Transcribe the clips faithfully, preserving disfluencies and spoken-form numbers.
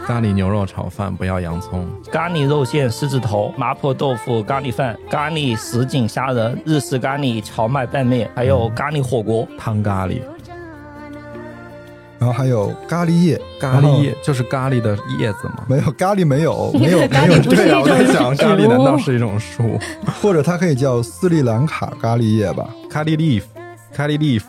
咖喱牛肉炒饭不要洋葱， 咖喱肉馅狮子头，麻婆豆腐咖喱饭，咖喱什锦虾仁，日式咖喱荞麦拌面，还有咖喱火锅、 汤咖喱， 然后还有咖喱叶， 咖喱叶就是咖喱的叶子吗？ 没有咖喱没有没有咖没有喱不是对啊， 一种我在想咖喱植物难道是一种树？ 或者它可以叫斯里兰卡咖喱叶吧？ 咖喱 leaf， 咖喱 leaf。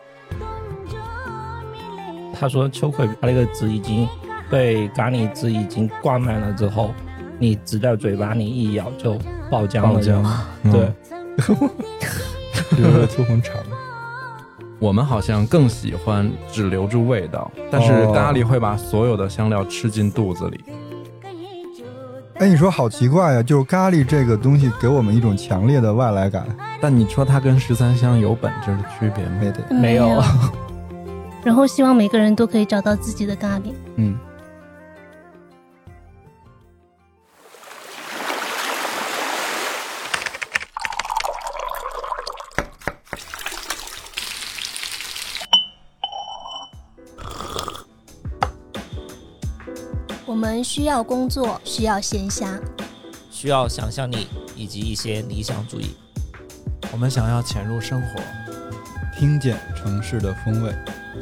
他说秋葵它那个籽已经被咖喱汁已经灌满了之后，你直到嘴巴你一咬就爆浆了。 爆浆， 对， 留着粗红肠。 我们好像更喜欢只留住味道，但是咖喱会把所有的香料吃进肚子里。 哎，你说好奇怪呀、啊，就是咖喱这个东西给我们一种强烈的外来感。 但你说它跟十三香有本质的区别吗？ 没得， 没有。 然后希望每个人都可以找到自己的咖喱。 嗯。 我们需要工作，需要闲暇， 需要想象力以及一些理想主义。 我们想要潜入生活， 听见城市的风味。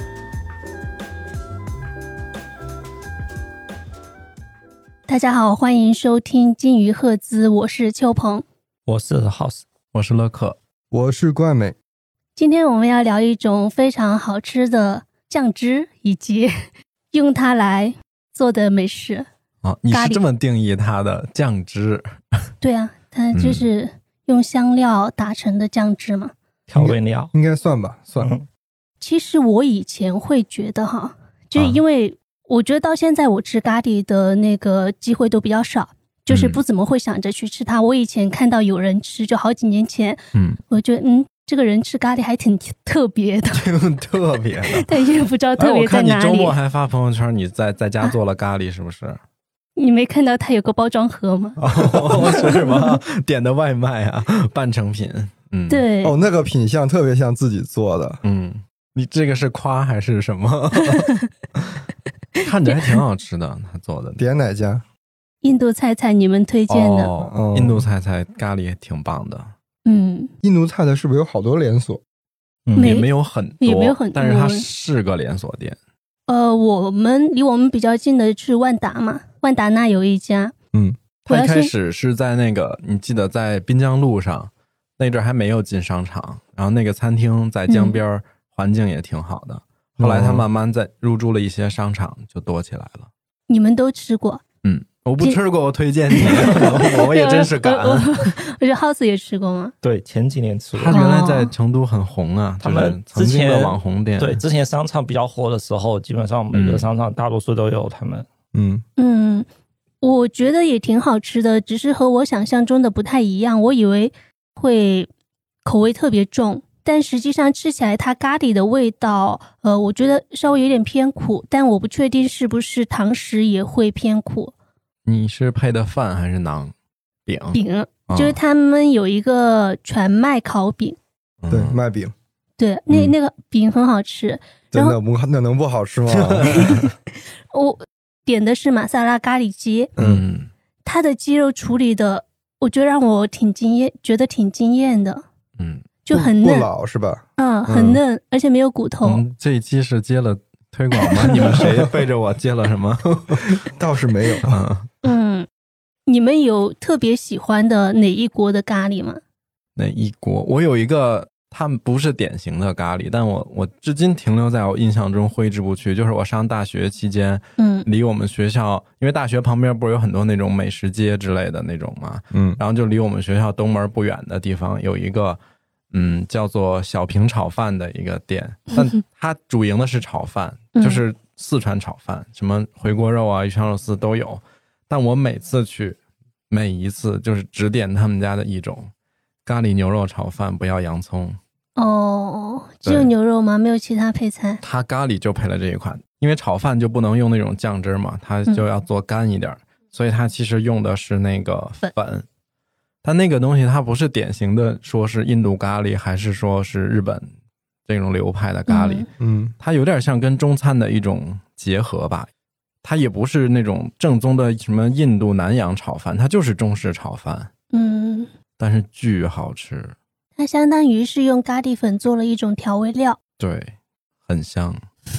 大家好，欢迎收听金鱼赫兹，我是秋鹏， 我是 House， 我是乐克， 我是冠美。 今天我们要聊一种非常好吃的酱汁，以及用它来做的美食。 哦，你是这么定义它的酱汁？ 对啊，它就是用香料打成的酱汁嘛， 调味料应该算吧，算、嗯。 其实我以前会觉得哈，就是因为我觉得到现在我吃咖喱的那个机会都比较少，就是不怎么会想着去吃它。嗯、我以前看到有人吃，就好几年前，嗯，我觉得嗯。这个人吃咖喱还挺特别的， 挺特别的， 但也不知道特别在哪里。 哎、我看你周末还发朋友圈，你在在家做了咖喱，是不是？啊、 你没看到它有个包装盒吗？ 哦，是什么？点的外卖啊，半成品。嗯， 对。 哦，那个品相特别像自己做的。 嗯，你这个是夸还是什么？看着还挺好吃的，他做的。 点哪家？ 印度菜菜，你们推荐的。 哦，印度菜菜咖喱也挺棒的。 嗯， 印度菜的是不是有好多连锁？ 嗯，也没有很多， 也没有很多， 但是它是个连锁店。 呃，我们离我们比较近的是万达嘛，万达那有一家。 嗯，它一开始是在那个，你记得在滨江路上那阵还没有进商场，然后那个餐厅在江边，嗯、环境也挺好的。后来它慢慢在入驻了一些商场，就多起来了。 你们都吃过？ 嗯。我不吃过，我推荐你。我也真是敢。 我觉得 House 也吃过吗？ 对，前几年吃过。 他原来在成都很红啊， 他们之前的网红店。 对，之前商场比较火的时候，基本上每个商场大多数都有他们。 嗯嗯，我觉得也挺好吃的，只是和我想象中的不太一样。我以为会口味特别重，但实际上吃起来它咖喱的味道，呃，我觉得稍微有点偏苦，但我不确定是不是堂食也会偏苦。 你是配的饭还是馕饼？ 饼，就是他们有一个全麦烤饼， 嗯、对，麦饼， 对，那、嗯、那个饼很好吃。 真的不，那能不好吃吗？ 我点的是玛莎拉咖喱鸡， 嗯， 它的鸡肉处理的，我觉得让我挺惊艳，觉得挺惊艳的， 嗯， 就很嫩， 不老是吧？ 嗯，很嫩，嗯、而且没有骨头。 嗯、这一期是接了推广吗？你们谁背着我接了什么？ 倒是没有。 嗯嗯，你们有特别喜欢的哪一国的咖喱吗？ 哪一国？我有一个，他们不是典型的咖喱，但我我至今停留在我印象中挥之不去。就是我上大学期间，嗯，离我们学校，因为大学旁边不是有很多那种美食街之类的那种嘛，嗯，然后就离我们学校东门不远的地方有一个。嗯，叫做小平炒饭的一个店，但它主营的是炒饭，就是四川炒饭，什么回锅肉啊、鱼香肉丝都有。但我每次去，每一次就是只点他们家的一种咖喱牛肉炒饭，不要洋葱。 哦，只有牛肉吗？没有其他配菜？ 它咖喱就配了这一款，因为炒饭就不能用那种酱汁嘛，它就要做干一点，嗯、所以它其实用的是那个粉。粉它那个东西它不是典型的说是印度咖喱还是说是日本这种流派的咖喱，嗯，它有点像跟中餐的一种结合吧。 它也不是那种正宗的什么印度南洋炒饭，它就是中式炒饭。 嗯， 但是巨好吃。 它相当于是用咖喱粉做了一种调味料。 对，很香。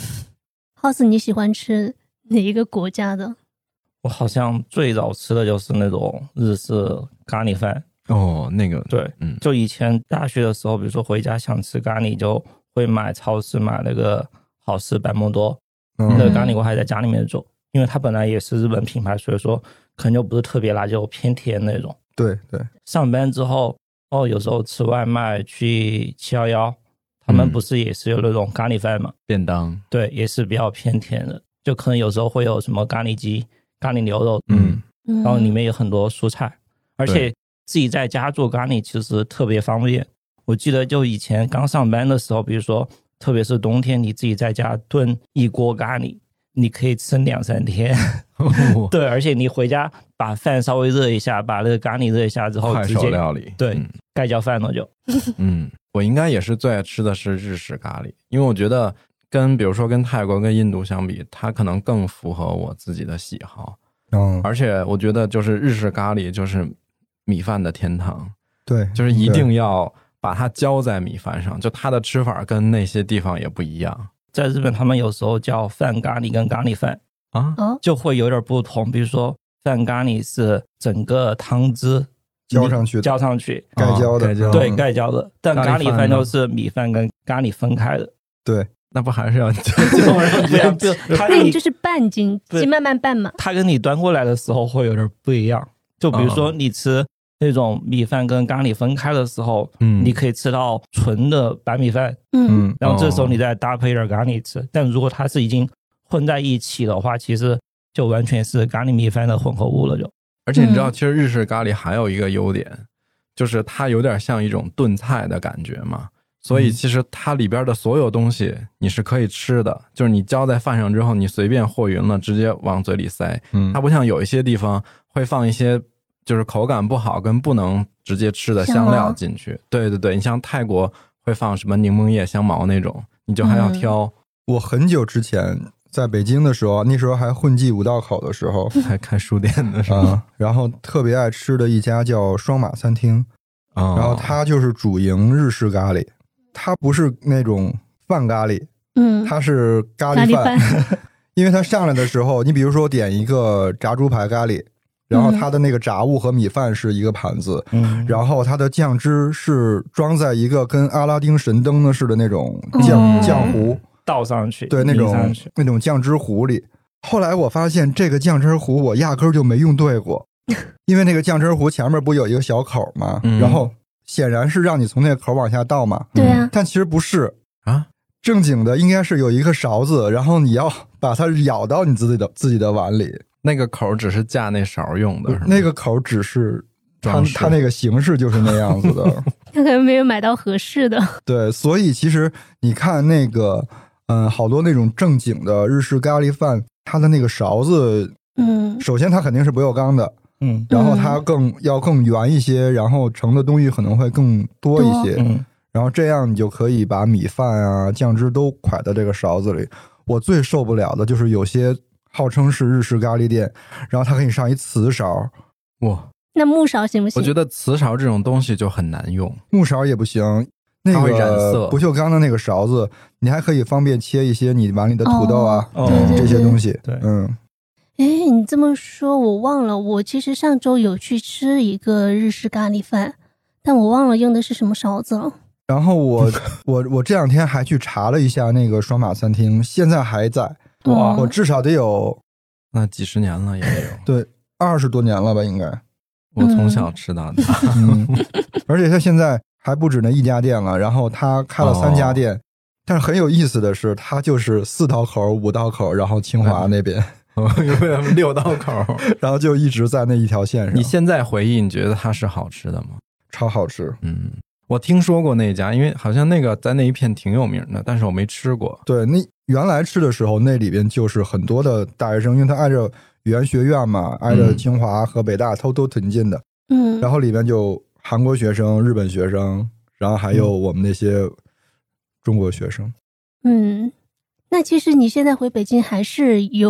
House 你喜欢吃哪一个国家的？ 我好像最早吃的就是那种日式咖喱饭。 哦，那个对， 嗯， 就以前大学的时候，比如说回家想吃咖喱，就会买超市买那个好事百梦多， 嗯、 那个咖喱我还在家里面做，因为它本来也是日本品牌，所以说可能就不是特别辣，就偏甜那种。 对对。 上班之后，哦，有时候吃外卖去七一一，他们不是也是有那种咖喱饭嘛？ 便当。 对，也是比较偏甜的，就可能有时候会有什么咖喱鸡、咖喱牛肉， 嗯， 然后里面有很多蔬菜，而且自己在家做咖喱其实特别方便。我记得就以前刚上班的时候，比如说特别是冬天，你自己在家炖一锅咖喱，你可以吃两三天。 哦、 对，而且你回家把饭稍微热一下，把那个咖喱热一下之后， 快手料理， 对， 嗯、 盖浇饭了就。 嗯，我应该也是最爱吃的是日式咖喱，因为我觉得跟比如说跟泰国跟印度相比，它可能更符合我自己的喜好。 嗯， 而且我觉得就是日式咖喱就是米饭的天堂。 对， 就是一定要把它浇在米饭上，就它的吃法跟那些地方也不一样。 在日本他们有时候叫饭咖喱跟咖喱饭啊， 就会有点不同。比如说饭咖喱是整个汤汁浇上去浇上去盖浇的、 哦、 对，盖浇的，但咖喱饭就是米饭跟咖喱分开的。 对， 那不还是要不要不它那就是拌筋筋慢慢拌嘛。 它跟你端过来的时候会有点不一样。就比如说你吃那种米饭跟咖喱分开的时候，嗯，你可以吃到纯的白米饭， 嗯， 然后这时候你再搭配点咖喱吃。哦、但如果它是已经混在一起的话，其实就完全是咖喱米饭的混合物了就。 而且你知道，其实日式咖喱还有一个优点，嗯、就是它有点像一种炖菜的感觉嘛。所以其实它里边的所有东西你是可以吃的，就是你浇在饭上之后，你随便和匀了，直接往嘴里塞。嗯，它不像有一些地方会放一些就是口感不好跟不能直接吃的香料进去。对对对，你像泰国会放什么柠檬叶、香茅那种，你就还要挑。 嗯、我很久之前在北京的时候，那时候还混迹五道口的时候， 还开书店的时候、 嗯，然后特别爱吃的一家叫双马餐厅， 哦、 然后它就是主营日式咖喱。它不是那种饭咖喱， 嗯， 它是咖喱饭，因为它上来的时候，你比如说点一个炸猪排咖喱，然后它的那个炸物和米饭是一个盘子，嗯，然后它的酱汁是装在一个跟阿拉丁神灯的似的那种酱、嗯、酱糊倒上去， 对，那种那种酱汁糊里。后来我发现这个酱汁糊我压根儿就没用对过，因为那个酱汁糊前面不有一个小口吗？嗯、然后。显然是让你从那个口往下倒嘛， 对啊， 但其实不是啊， 正经的应该是有一个勺子，然后你要把它舀到你自己的自己的碗里， 那个口只是架那勺用的， 那个口只是它它那个形式就是那样子的， 他可能没有买到合适的。 对，所以其实你看那个，嗯，好多那种正经的日式咖喱饭，它的那个勺子，嗯，首先它肯定是不锈钢的。嗯，然后它更要更圆一些，然后盛的东西可能会更多一些，嗯，然后这样你就可以把米饭啊、酱汁都蒯在这个勺子里。我最受不了的就是有些号称是日式咖喱店，然后它给你上一瓷勺， 哇， 那木勺行不行？ 我觉得瓷勺这种东西就很难用， 木勺也不行，那个不锈钢的那个勺子，你还可以方便切一些你碗里的土豆啊， 哦、 这些东西， 对， 嗯。 哎，你这么说我忘了，我其实上周有去吃一个日式咖喱饭，但我忘了用的是什么勺子了。 然后我我我这两天还去查了一下那个双马餐厅，现在还在，哇，我至少得有那几十年了也有， 对，二十多年了吧应该。 我从小吃到大， 嗯，而且他现在还不止那一家店了，然后他开了三家店，哦、但是很有意思的是，他就是四道口、五道口，然后清华那边。 有六道口， 然后就一直在那一条线上。 你现在回忆，你觉得它是好吃的吗？ 超好吃。 嗯，我听说过那家，因为好像那个在那一片挺有名的，但是我没吃过。 对，那原来吃的时候，那里边就是很多的大学生，因为它挨着语言学院嘛，挨着清华和北大，都都挺近的。嗯，然后里边就韩国学生、日本学生，然后还有我们那些中国学生。 嗯，那其实你现在回北京还是有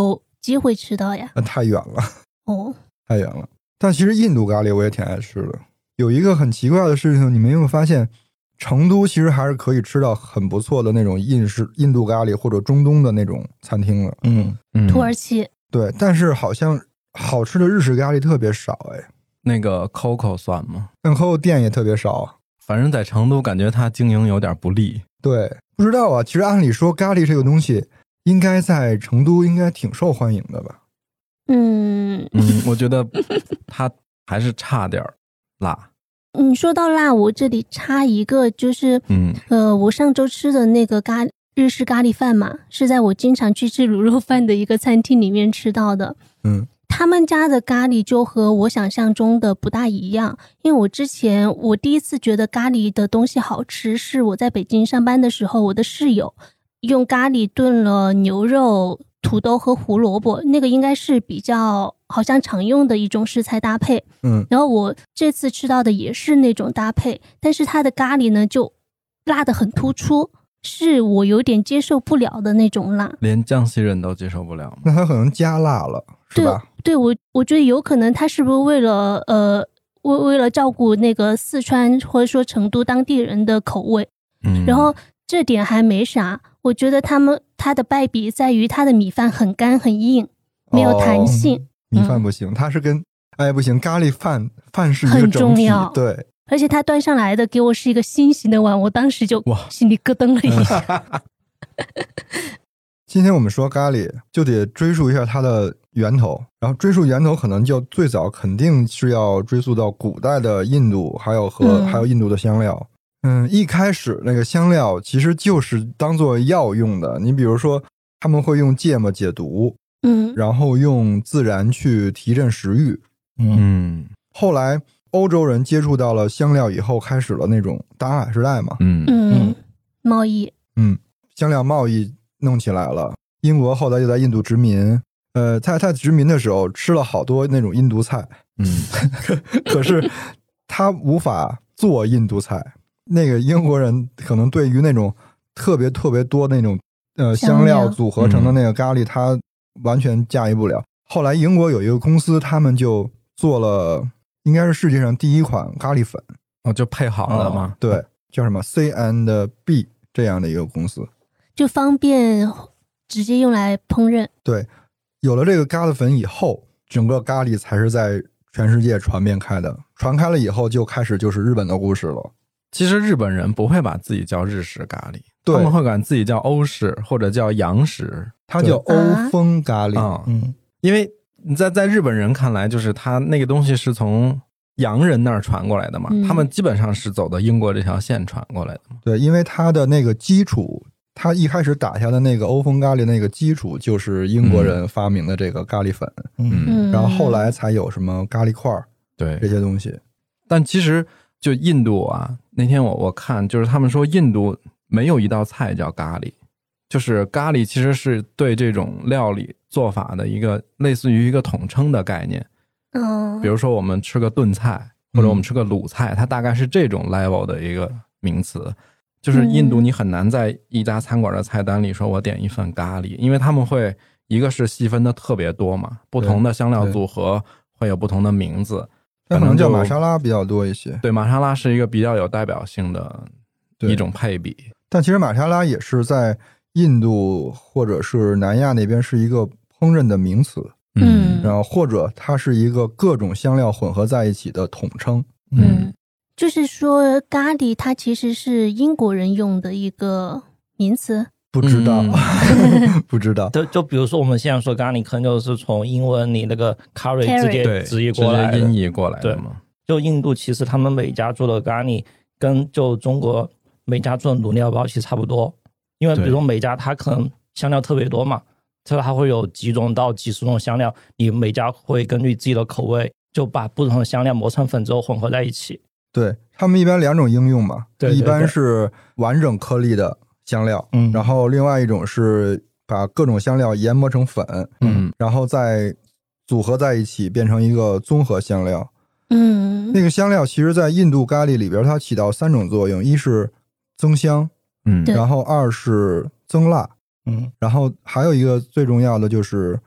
机会吃到呀？ 那太远了哦， 太远了。但其实印度咖喱我也挺爱吃的。有一个很奇怪的事情，你们有没有发现，成都其实还是可以吃到很不错的那种印式印度咖喱或者中东的那种餐厅了。 嗯嗯， 土耳其对，但是好像好吃的日式咖喱特别少哎。 那个 Coco 算吗？ 但 Coco 店也特别少。 反正在成都感觉它经营有点不利。 对，不知道啊。其实按理说咖喱这个东西应该在成都应该挺受欢迎的吧。 嗯嗯，我觉得它还是差点辣。 你说到辣，我这里插一个，就是嗯呃，我上周吃的那个咖日式咖喱饭嘛，是在我经常去吃卤肉饭的一个餐厅里面吃到的。 嗯， 他们家的咖喱就和我想象中的不大一样，因为我之前我第一次觉得咖喱的东西好吃，是我在北京上班的时候，我的室友用咖喱炖了牛肉、土豆和胡萝卜，那个应该是比较好像常用的一种食材搭配。 嗯， 然后我这次吃到的也是那种搭配，但是它的咖喱呢就辣得很突出，是我有点接受不了的那种辣， 连江西人都接受不了吗？ 那他可能加辣了，是吧？ 对，对我我觉得有可能他是不是为了呃为为了照顾那个四川或者说成都当地人的口味， 嗯， 然后这点还没啥，我觉得他们他的败笔在于他的米饭很干很硬，没有弹性。 哦、米饭不行，它是跟哎不行，咖喱饭饭是一个很整体， 重要， 对。 而且他端上来的给我是一个心形的碗，我当时就哇心里咯噔了一下。 今天我们说咖喱，就得追溯一下它的源头，然后追溯源头可能就最早肯定是要追溯到古代的印度，还有和、嗯、还有印度的香料。嗯，一开始那个香料其实就是当做药用的，你比如说他们会用芥末解毒， 嗯， 然后用孜然去提振食欲， 嗯， 后来欧洲人接触到了香料以后，开始了那种大航海时代嘛， 嗯嗯，贸易， 嗯，香料贸易弄起来了。英国后来就在印度殖民，呃，他他殖民的时候吃了好多那种印度菜， 嗯， 可是他无法做印度菜。那个英国人可能对于那种特别特别多那种呃香料组合成的那个咖喱，他完全驾驭不了。后来英国有一个公司，他们就做了，应该是世界上第一款咖喱粉， 哦，就配好了吗？ 哦、对，叫什么 C and B 这样的一个公司， 就方便直接用来烹饪。 对，有了这个咖喱粉以后，整个咖喱才是在全世界传遍开的。传开了以后，就开始就是日本的故事了。 其实日本人不会把自己叫日式咖喱，他们会管自己叫欧式或者叫洋式， 它叫欧风咖喱。 啊、嗯，因为你在在日本人看来，就是他那个东西是从洋人那儿传过来的嘛、嗯，他们基本上是走的英国这条线传过来的嘛。 对，因为它的那个基础，他一开始打下的那个欧风咖喱那个基础就是英国人发明的这个咖喱粉， 嗯， 然后后来才有什么咖喱块， 对这些东西。 但其实就印度啊，那天我我看就是他们说印度没有一道菜叫咖喱，就是咖喱其实是对这种料理做法的一个类似于一个统称的概念。 嗯， 比如说我们吃个炖菜或者我们吃个鲁菜、嗯、它大概是这种 level 的一个名词。就是印度你很难在一家餐馆的菜单里说我点一份咖喱，因为他们会一个是细分的特别多嘛，不同的香料组合会有不同的名字， 可能叫玛莎拉比较多一些。 对，玛莎拉是一个比较有代表性的一种配比。 但其实玛莎拉也是在印度或者是南亚那边是一个烹饪的名词， 嗯， 然后或者它是一个各种香料混合在一起的统称。 嗯，就是说咖喱它其实是英国人用的一个名词。 不知道、嗯、不知道。 就就比如说我们现在说咖喱可能就是从英文你那个 curry 直接直译过来的， 直接音译过来的嘛。 就印度其实他们每家做的咖喱跟就中国每家做的卤料包其实差不多，因为比如说每家它可能香料特别多嘛，它它会有几种到几十种香料，你每家会根据自己的口味就把不同的香料磨成粉之后混合在一起。 对，他们一般两种应用嘛， 对对对， 一般是完整颗粒的香料，嗯，然后另外一种是把各种香料研磨成粉， 嗯， 然后再组合在一起变成一个综合香料。 嗯， 那个香料其实在印度咖喱里边它起到三种作用，一是增香， 嗯， 然后二是增辣， 嗯， 然后还有一个最重要的就是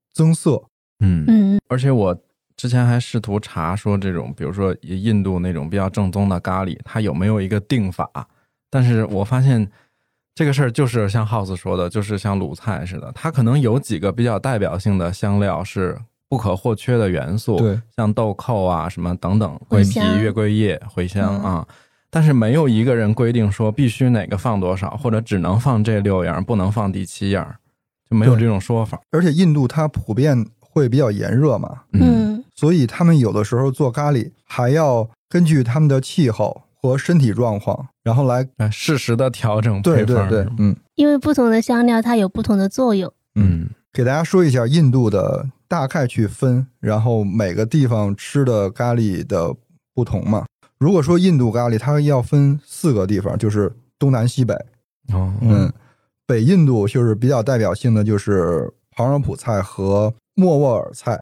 增色。 嗯嗯，而且我之前还试图查说这种比如说印度那种比较正宗的咖喱它有没有一个定法，但是我发现这个事儿就是像 House 说的，就是像鲁菜似的，它可能有几个比较代表性的香料是不可或缺的元素， 对， 像豆蔻啊什么等等，桂皮、月桂叶、茴香啊、嗯，但是没有一个人规定说必须哪个放多少，或者只能放这六样，不能放第七样，就没有这种说法。 而且印度它普遍会比较炎热嘛， 嗯， 所以他们有的时候做咖喱还要根据他们的气候和身体状况，然后来适时的调整配方。 对对对，嗯， 因为不同的香料它有不同的作用。 嗯，给大家说一下印度的大概去分，然后每个地方吃的咖喱的不同嘛。如果说印度咖喱，它要分四个地方，就是东南西北。 哦， 嗯，北印度就是比较代表性的就是旁若普菜和莫卧尔菜，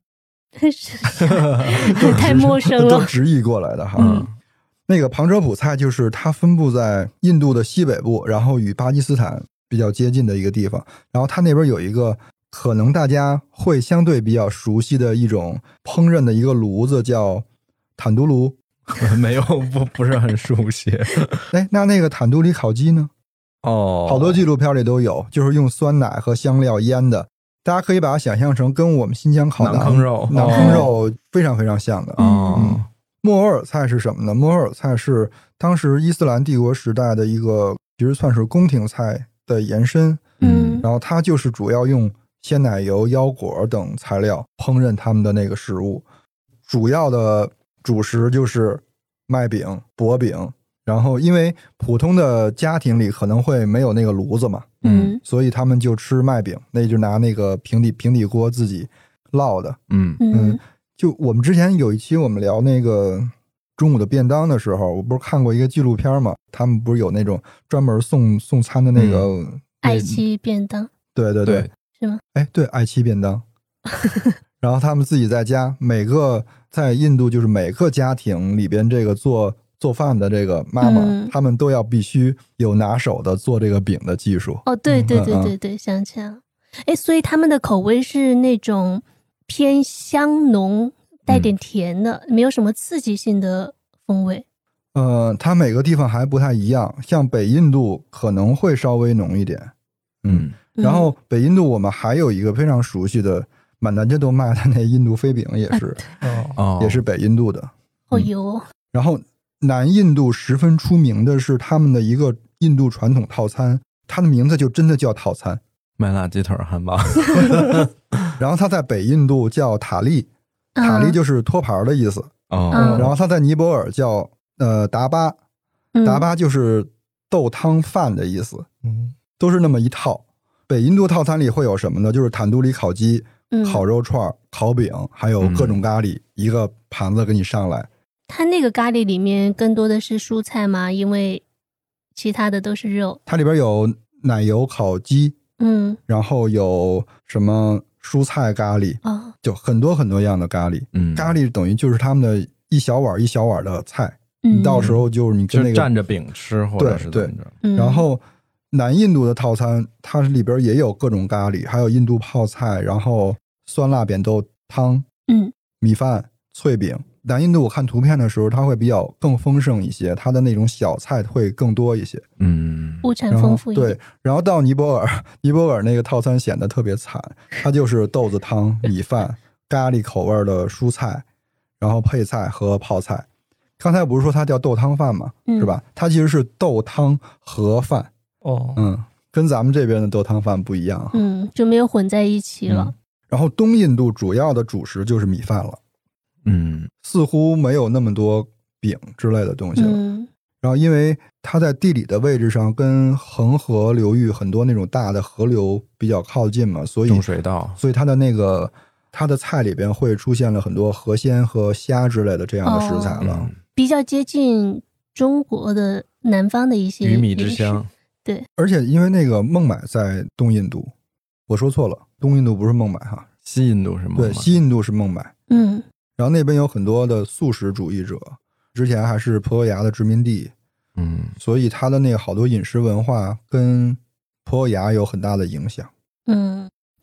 太陌生了， 都直译过来的哈。嗯，那个旁遮普菜就是它分布在印度的西北部，然后与巴基斯坦比较接近的一个地方。然后它那边有一个可能大家会相对比较熟悉的一种烹饪的一个炉子，叫坦都炉。 没有，不不是很熟悉。 哎，那那个坦都里烤鸡呢？ 哦， 好多纪录片里都有，就是用酸奶和香料腌的。大家可以把它想象成跟我们新疆烤馕坑肉、 馕坑肉非常非常像的。 哦， 嗯，莫卧尔菜是什么呢？莫卧尔菜是当时伊斯兰帝国时代的一个，其实算是宫廷菜的延伸。 嗯， 然后它就是主要用鲜奶油、腰果等材料烹饪他们的那个食物，主要的主食就是麦饼、薄饼。然后因为普通的家庭里可能会没有那个炉子嘛， 嗯， 所以他们就吃麦饼，那就拿那个平底平底锅自己烙的。 嗯嗯，就我们之前有一期我们聊那个中午的便当的时候，我不是看过一个纪录片嘛，他们不是有那种专门送送餐的那个、嗯、 爱妻便当， 对对对， 是吗？ 哎，对，爱妻便当。然后他们自己在家，每个在印度就是每个家庭里边这个做做饭的这个妈妈、嗯、他们都要必须有拿手的做这个饼的技术。 哦，对对对对对、嗯、想起来了。哎，所以他们的口味是那种偏香浓带点甜的、嗯、没有什么刺激性的风味。 呃，它每个地方还不太一样，像北印度可能会稍微浓一点。嗯，然后北印度我们还有一个非常熟悉的满大街都卖的那印度飞饼也是、 哦、 也是北印度的。 好油、哦嗯、然后南印度十分出名的是他们的一个印度传统套餐，它的名字就真的叫套餐， 麦辣鸡腿汉堡。 然后它在北印度叫塔利，塔利就是托盘的意思、 哦嗯、然后它在尼泊尔叫呃达巴，达巴就是豆汤饭的意思、嗯、都是那么一套。北印度套餐里会有什么呢？就是坦都里烤鸡、烤肉串、烤饼，还有各种咖喱、嗯、一个盘子给你上来。 它那个咖喱里面更多的是蔬菜吗？因为其他的都是肉。 它里边有奶油烤鸡， 嗯， 然后有什么蔬菜咖喱， 哦， 就很多很多样的咖喱。 嗯， 咖喱等于就是他们的一小碗一小碗的菜，嗯、你到时候就是你跟那个、 就蘸着饼吃，或者是对对、嗯。然后南印度的套餐，它里边也有各种咖喱，还有印度泡菜，然后酸辣扁豆汤， 嗯， 米饭、脆饼。南印度我看图片的时候，它会比较更丰盛一些，它的那种小菜会更多一些， 嗯， 物产丰富一点。 对，然后到尼泊尔，尼泊尔那个套餐显得特别惨，它就是豆子汤、米饭、咖喱口味的蔬菜，然后配菜和泡菜。刚才不是说它叫豆汤饭吗？嗯、是吧？它其实是豆汤和饭。 哦， 嗯，跟咱们这边的豆汤饭不一样， 嗯，就没有混在一起了。 嗯、然后东印度主要的主食就是米饭了。 嗯， 似乎没有那么多饼之类的东西了。 嗯， 然后因为它在地理的位置上跟恒河流域很多那种大的河流比较靠近嘛，所以种水稻， 所以它的那个它的菜里边会出现了很多河鲜和虾之类的这样的食材了， 哦、比较接近中国的南方的一些鱼米之乡。 对， 而且因为那个孟买在东印度，我说错了，东印度不是孟买哈， 西印度是孟买， 对，西印度是孟买。 嗯。 然后那边有很多的素食主义者，之前还是葡萄牙的殖民地， 嗯， 所以他的那个好多饮食文化跟葡萄牙有很大的影响。 嗯，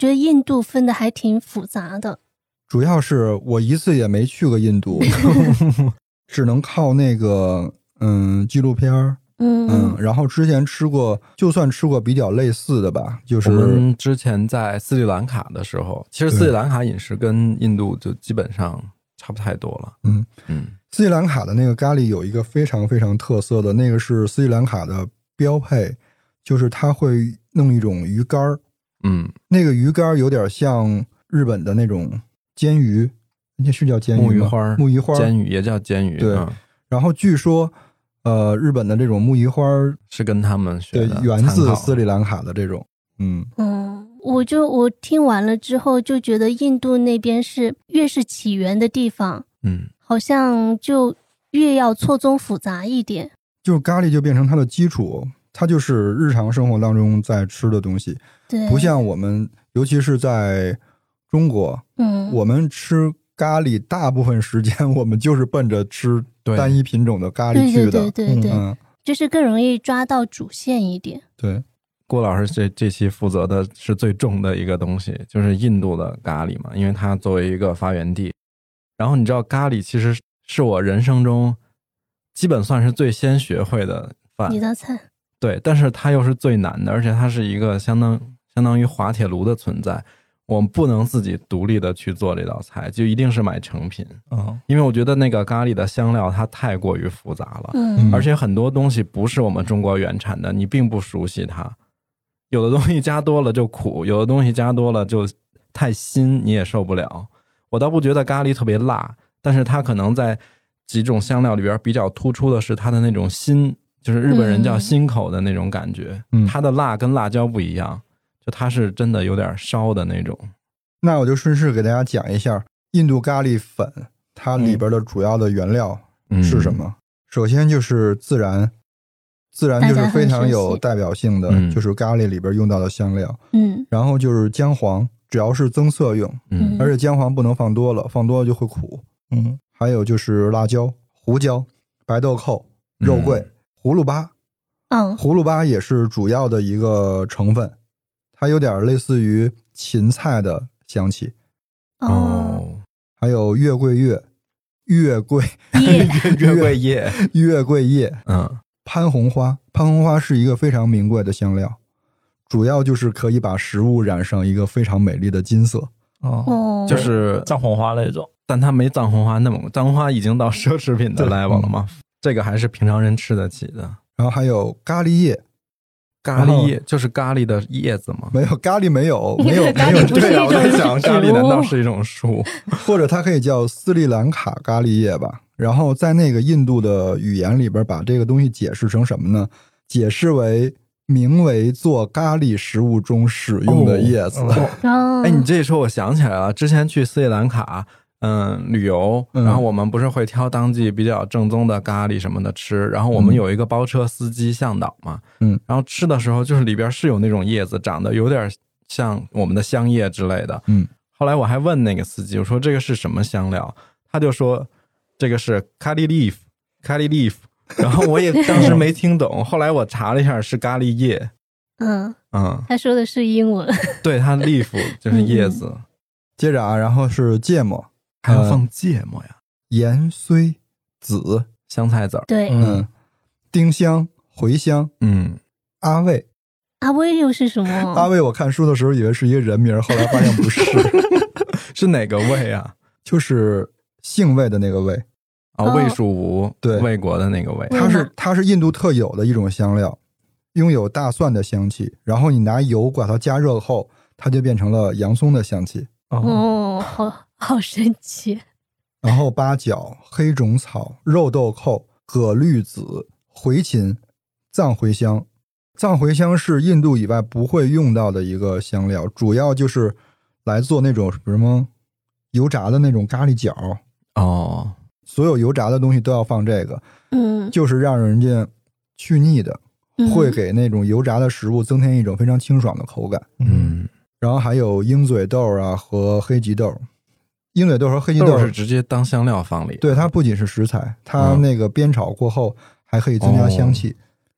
觉得印度分的还挺复杂的。 主要是我一次也没去过印度，只能靠那个嗯纪录片嗯嗯，然后之前吃过，就算吃过比较类似的吧，就是我们之前在斯里兰卡的时候，其实斯里兰卡饮食跟印度就基本上差不太多了。 嗯嗯，斯里兰卡的那个咖喱有一个非常非常特色的，那个是斯里兰卡的标配，就是它会弄一种鱼干儿， 嗯， 那个鱼干有点像日本的那种煎鱼，那是叫煎鱼吗？ 木鱼花， 木鱼花煎鱼也叫煎鱼。 对， 嗯、 然后据说。呃，日本的这种木鱼花是跟他们学的， 对，源自斯里兰卡的这种，嗯嗯，我就我听完了之后就觉得印度那边是越是起源的地方， 嗯， 好像就越要错综复杂一点， 就是咖喱就变成它的基础，它就是日常生活当中在吃的东西， 对， 不像我们，尤其是在中国， 嗯， 我们吃咖喱大部分时间我们就是奔着吃单一品种的咖喱去的， 对对对对对， 嗯， 就是更容易抓到主线一点。 对， 郭老师这这期负责的是最重的一个东西，就是印度的咖喱嘛，因为它作为一个发源地。然后你知道咖喱其实是我人生中基本算是最先学会的饭， 一道菜。 对，但是它又是最难的，而且它是一个相当相当于滑铁卢的存在。我们不能自己独立的去做这道菜，就一定是买成品。 嗯， 因为我觉得那个咖喱的香料它太过于复杂了， 嗯， 而且很多东西不是我们中国原产的，你并不熟悉它。有的东西加多了就苦，有的东西加多了就太辛，你也受不了。我倒不觉得咖喱特别辣，但是它可能在几种香料里边比较突出的是它的那种辛，就是日本人叫辛口的那种感觉。嗯，它的辣跟辣椒不一样。就它是真的有点烧的那种。 那我就顺势给大家讲一下印度咖喱粉，它里边的主要的原料是什么。嗯、首先就是孜然，孜然就是非常有代表性的，就是咖喱里边用到的香料。嗯，然后就是姜黄，只要是增色用，嗯，而且姜黄不能放多了，放多了就会苦。嗯，还有就是辣椒、胡椒、白豆蔻、肉桂、嗯、葫芦巴。嗯，葫芦巴也是主要的一个成分。它有点类似于芹菜的香气哦， 还有月桂叶、月桂叶、月桂叶、 月桂叶， 嗯， 潘红花，潘红花是一个非常名贵的香料，主要就是可以把食物染上一个非常美丽的金色哦，就是藏红花那种， 但它没藏红花那么，藏红花已经到奢侈品的 level 了嘛，这个还是平常人吃得起的。 然后还有咖喱叶。 咖喱叶就是咖喱的叶子吗？ 没有，咖喱没有，没有， 咖喱不是一种对啊，我在想咖喱难道是一种树？ 或者它可以叫斯里兰卡咖喱叶吧。然后在那个印度的语言里边，把这个东西解释成什么呢？解释为名为做咖喱食物中使用的叶子。 哦， 哎，你这一说，我想起来了，之前去斯里兰卡。嗯，旅游，然后我们不是会挑当地比较正宗的咖喱什么的吃，然后我们有一个包车司机向导嘛，嗯，然后吃的时候就是里边是有那种叶子，长得有点像我们的香叶之类的，嗯，后来我还问那个司机，我说这个是什么香料，他就说这个是咖喱 leaf， 咖喱 leaf， 然后我也当时没听懂，后来我查了一下是咖喱叶， 嗯嗯， 他说的是英文， 对，他 leaf 就是叶子，嗯、 接着啊，然后是芥末。 还要放芥末呀， 盐、荽、籽、 香菜籽儿， 对， 嗯，丁香、茴香， 嗯， 阿魏， 阿魏又是什么？ 阿魏，我看书的时候以为是一个人名，后来发现不是， 是哪个魏啊？ 就是姓魏的那个魏啊，魏蜀吴， 对， 魏国的那个魏， 它是它是印度特有的一种香料，拥有大蒜的香气，然后你拿油把它加热后，它就变成了洋葱的香气。 哦，好。好神奇！ 然后八角、黑种草、肉豆蔻、葛绿子、茴芹、藏茴香。藏茴香是印度以外不会用到的一个香料，主要就是来做那种什么油炸的那种咖喱角哦。 所有油炸的东西都要放这个， 嗯， 就是让人家去腻的， 嗯、 会给那种油炸的食物增添一种非常清爽的口感。 嗯， 然后还有鹰嘴豆啊和黑吉豆。鹰嘴豆和黑吉豆是直接当香料放里， 对，它不仅是食材，它那个煸炒过后还可以增加香气。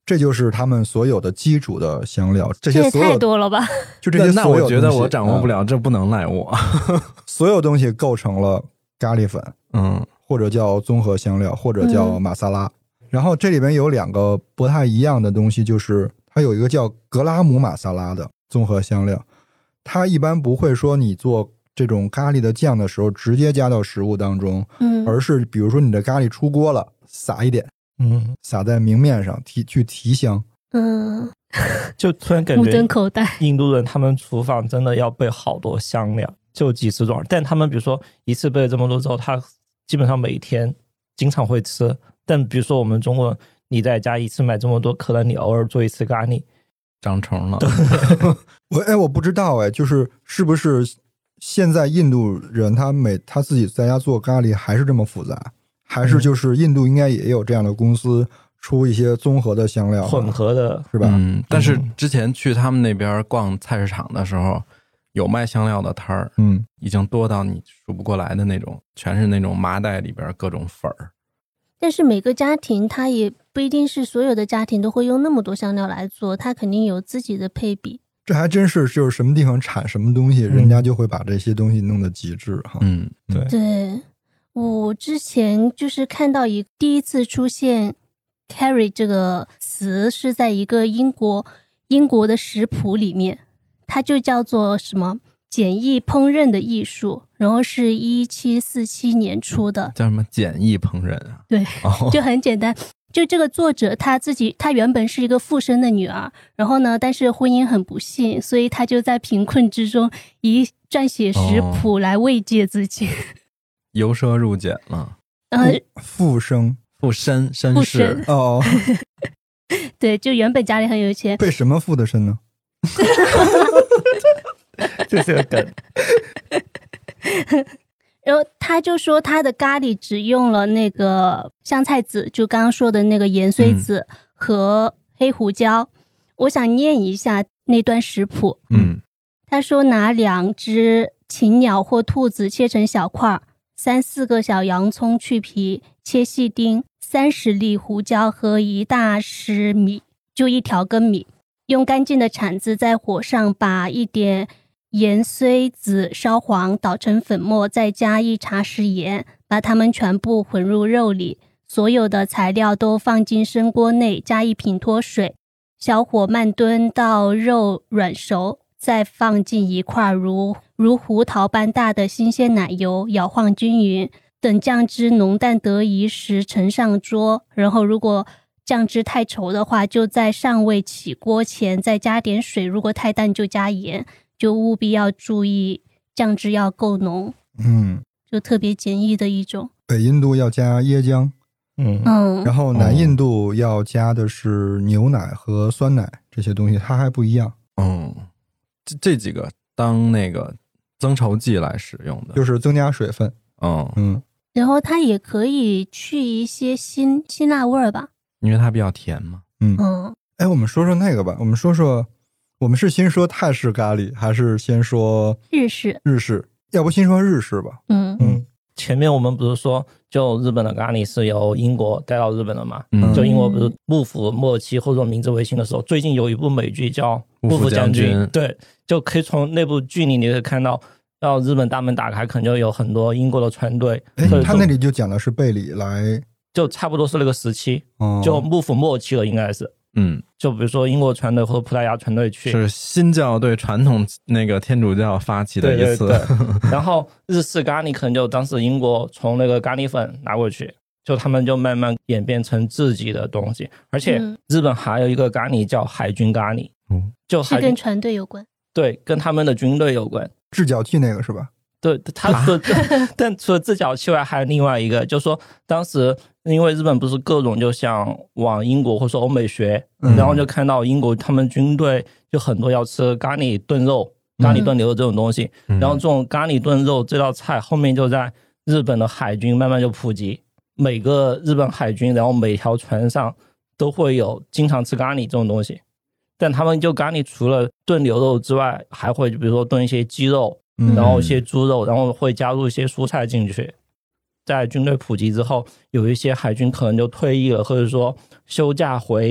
这就是他们所有的基础的香料，这些所有这也太多了吧？ 就这些所有那我觉得我掌握不了， 嗯、 这不能赖我。 所有东西构成了咖喱粉， 嗯， 或者叫综合香料，或者叫玛莎拉。嗯、然后这里边有两个不太一样的东西，就是它有一个叫格拉姆玛莎拉的综合香料，它一般不会说你做这种咖喱的酱的时候直接加到食物当中， 嗯， 而是比如说你的咖喱出锅了，撒一点。 嗯， 撒在明面上提去提香， 嗯， 就突然感觉目瞪口呆。 印度人他们厨房真的要备好多香料，就几十种，但他们比如说一次备了这么多之后，他基本上每天经常会吃。但比如说我们中国人，你在家一次买这么多，可能你偶尔做一次咖喱， 长虫了。 我哎，我不知道哎，就是是不是现在印度人他每他自己在家做咖喱还是这么复杂？还是就是印度应该也有这样的公司出一些综合的香料， 混合的， 是吧？ 嗯，但是之前去他们那边逛菜市场的时候，有卖香料的摊儿， 嗯， 已经多到你数不过来的那种，全是那种麻袋里边各种粉儿。 但是每个家庭它也不一定是所有的家庭都会用那么多香料来做，它肯定有自己的配比。 这还真是，就是什么地方产什么东西，嗯、人家就会把这些东西弄得极致哈。 嗯， 对对。我之前就是看到一第一次出现 curry 这个词是在一个英国英国的食谱里面，它就叫做什么简易烹饪的艺术，然后是一七四七年出的， 叫什么简易烹饪啊？ 对， 哦、 就很简单。就这个作者他自己，他原本是一个富生的女儿，然后呢，但是婚姻很不幸，所以他就在贫困之中以撰写食谱来慰藉自己。哦由奢入俭了， 呃， 富生富绅绅士哦， 对，就原本家里很有钱， 被什么富的绅呢？ 这是个梗。 然后他就说他的咖喱只用了那个香菜籽，就刚刚说的那个盐水籽和黑胡椒。嗯、我想念一下那段食谱。 嗯， 他说拿两只禽鸟或兔子切成小块。三四个小洋葱去皮切细丁，三十粒胡椒和一大匙米，就一条根米，用干净的铲子在火上把一点盐水籽烧黄，捣成粉末，再加一茶匙盐，把它们全部混入肉里，所有的材料都放进生锅内，加一品脱水，小火慢炖到肉软熟，再放进一块如如胡桃般大的新鲜奶油，摇晃均匀，等酱汁浓淡得宜时盛上桌。然后如果酱汁太稠的话，就在尚未起锅前再加点水，如果太淡就加盐，就务必要注意酱汁要够浓。 嗯， 就特别简易的一种。 北印度要加椰浆， 嗯嗯， 然后南印度要加的是牛奶和酸奶，这些东西它还不一样。 嗯，这这几个当那个增稠剂来使用的， 就是增加水分。 嗯嗯， 然后它也可以去一些辛辛辣味儿吧， 因为它比较甜嘛。 嗯嗯， 哎，我们说说那个吧，我们说说，我们是先说泰式咖喱，还是先说日式？ 日式，要不先说日式吧。 嗯嗯，前面我们不是说，就日本的咖喱是由英国带到日本的嘛？ 嗯， 就英国不是幕府末期或者明治维新的时候，最近有一部美剧叫《幕府将军》，对，就可以从那部剧里你可以看到，到日本大门打开，可能就有很多英国的船队。 哎，他那里就讲的是贝里来， 就差不多是那个时期， 哦、 就幕府末期了，应该是。 嗯， 就比如说英国船队或者葡萄牙船队去， 是新教对传统那个天主教发起的一次。 对对对然后日式咖喱可能就当时英国从那个咖喱粉拿过去，就他们就慢慢演变成自己的东西。而且日本还有一个咖喱叫海军咖喱， 嗯， 就海是跟船队有关。 对，跟他们的军队有关。 制脚器那个是吧？ 对，他除了、啊、但除了制脚器外，还有另外一个，就是说当时。因为日本不是各种就想往英国或者说欧美学、嗯、然后就看到英国他们军队就很多要吃咖喱炖肉、咖喱炖牛肉这种东西、嗯、然后这种咖喱炖肉这道菜后面就在日本的海军慢慢就普及，每个日本海军然后每条船上都会有经常吃咖喱这种东西，但他们就咖喱除了炖牛肉之外还会比如说炖一些鸡肉、嗯、然后一些猪肉，然后会加入一些蔬菜进去。在军队普及之后，有一些海军可能就退役了，或者说休假回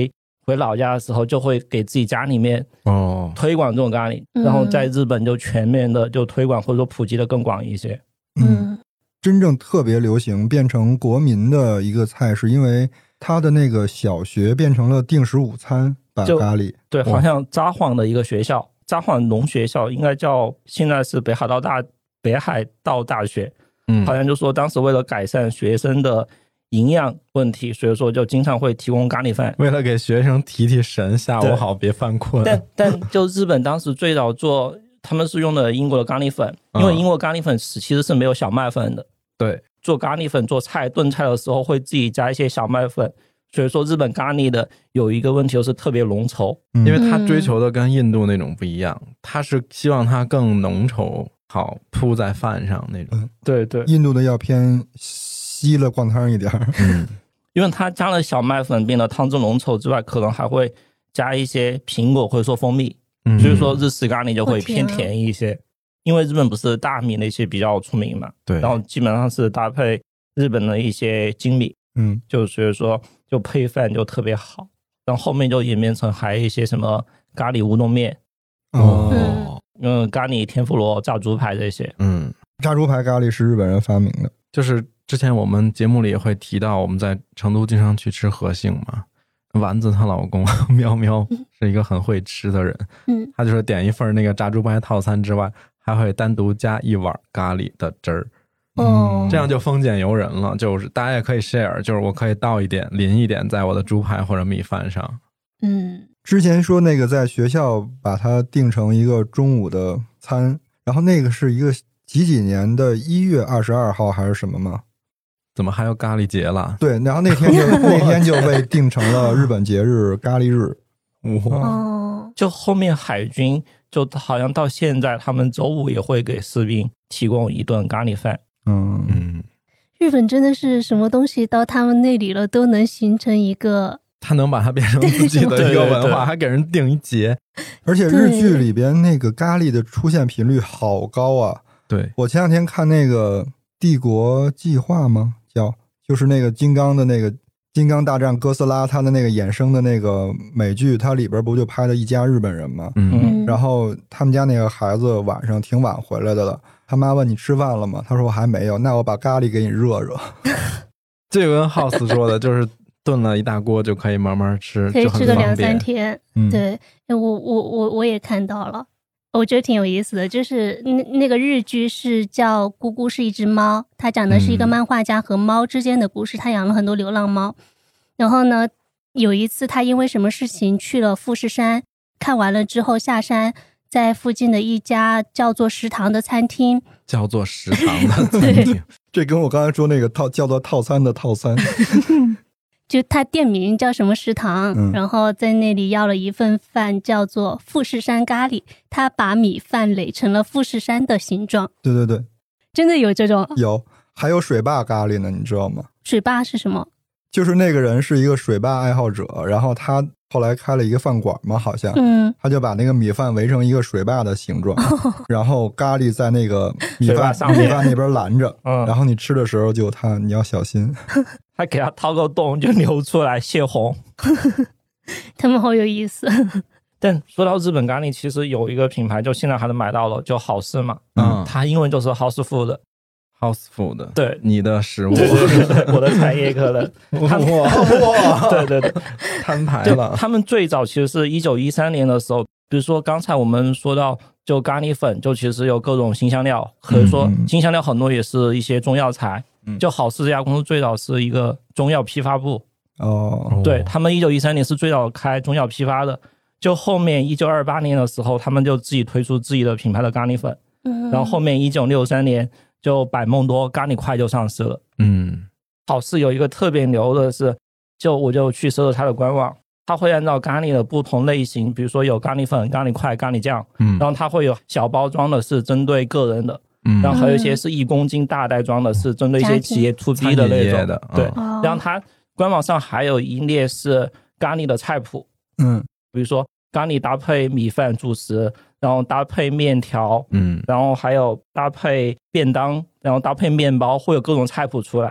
回老家的时候就会给自己家里面哦推广这种咖喱、哦、然后在日本就全面的就推广或者说普及的更广一些。 嗯，真正特别流行变成国民的一个菜是因为它的那个小学变成了定时午餐把咖喱。 对，好像札幌的一个学校，札幌农学校应该叫现在是北海道大北海道大学，嗯，好像就说当时为了改善学生的营养问题，所以说就经常会提供咖喱饭， 为了给学生提提神，下午好别犯困。 但但就日本当时最早做，他们是用的英国的咖喱粉，因为英国咖喱粉其实是没有小麦粉的。 对， 做咖喱粉做菜炖菜的时候会自己加一些小麦粉，所以说日本咖喱的有一个问题就是特别浓稠， 因为它追求的跟印度那种不一样，它是希望它更浓稠，好铺在饭上那种。 嗯、 对对， 印度的要偏稀了灌汤一点。 嗯，因为它加了小麦粉变得汤汁浓稠之外，可能还会加一些苹果或者说蜂蜜，嗯、所以说日式咖喱就会偏甜一些。因为日本不是大米那些比较出名嘛， 对， 然后基本上是搭配日本的一些精米， 嗯， 就所以说就配饭就特别好。然后后面就演变成还有一些什么咖喱乌冬面， 哦， 嗯，咖喱天妇罗、炸猪排这些， 嗯， 炸猪排咖喱是日本人发明的， 就是之前我们节目里也会提到，我们在成都经常去吃和幸嘛。丸子她老公喵喵是一个很会吃的人，嗯，他就是点一份那个炸猪排套餐之外，还会单独加一碗咖喱的汁儿，哦，这样就丰俭由人了。就是大家也可以 share， 就是我可以倒一点、淋一点在我的猪排或者米饭上。 嗯， 之前说那个在学校把它定成一个中午的餐，然后那个是一个几几年的一月二十二号还是什么吗？ 怎么还有咖喱节了？ 对，然后那天就那天就被定成了日本节日咖喱日。 哦，就后面海军就好像到现在，他们周五也会给士兵提供一顿咖喱饭。 嗯嗯， 日本真的是什么东西到他们那里了，都能形成一个， 他能把它变成自己的一个文化，还给人定一节。 而且日剧里边那个咖喱的出现频率好高啊！ 对， 我前两天看那个《帝国计划》吗？叫就是那个金刚的那个金刚大战哥斯拉，他的那个衍生的那个美剧，它里边不就拍了一家日本人吗？ 嗯， 然后他们家那个孩子晚上挺晚回来的了，他妈问你吃饭了吗？他说我还没有，那我把咖喱给你热热。 这个跟 House 说的就是炖了一大锅就可以慢慢吃， 可以吃个两三天。 嗯、 对，我我我我也看到了。我觉得挺有意思的，就是那那个日剧是叫《姑姑是一只猫》，它讲的是一个漫画家和猫之间的故事。他养了很多流浪猫，然后呢，有一次他因为什么事情去了富士山，看完了之后下山，在附近的一家叫做食堂的餐厅， 叫做食堂的餐厅， 这跟我刚才说那个套叫做套餐的套餐。 就他店名叫什么食堂、嗯、然后在那里要了一份饭叫做富士山咖喱，他把米饭垒成了富士山的形状。 对对对， 真的有这种。 有，还有水坝咖喱呢，你知道吗？ 水坝是什么？ 就是那个人是一个水坝爱好者，然后他后来开了一个饭馆嘛，好像， 嗯， 他就把那个米饭围成一个水坝的形状，然后咖喱在那个米饭米饭那边拦着，嗯，然后你吃的时候就他你要小心， 还给他掏个洞就流出来泄洪， 他们好有意思。 但说到日本咖喱，其实有一个品牌就现在还能买到了，就好事嘛，嗯，它英文就是 House Food。 House Food， 对， 你的食物， 对对对对，我的产业可能， 哇哇， 对对对， 摊牌了。 他们最早其实是一九一三年的时候，比如说刚才我们说到，就咖喱粉，就其实有各种辛香料，可以说辛香料很多也是一些中药材。嗯、就好事这家公司最早是一个中药批发部， 哦， 对他们一九一三年是最早开中药批发的。就后面一九二八年的时候，他们就自己推出自己的品牌的咖喱粉，嗯、然后后面一九六三年。就百梦多咖喱块就上市了。 嗯， 好事有一个特别牛的是，就我就去搜了它的官网，它会按照咖喱的不同类型，比如说有咖喱粉、咖喱块、咖喱酱，嗯，然后它会有小包装的是针对个人的，嗯，然后还有一些是一公斤大袋装的是针对一些企业 to B 的那种的，对、哦。然后它官网上还有一列是咖喱的菜谱， 嗯， 比如说咖喱搭配米饭主食。然后搭配面条， 嗯， 然后还有搭配便当，然后搭配面包，会有各种菜谱出来。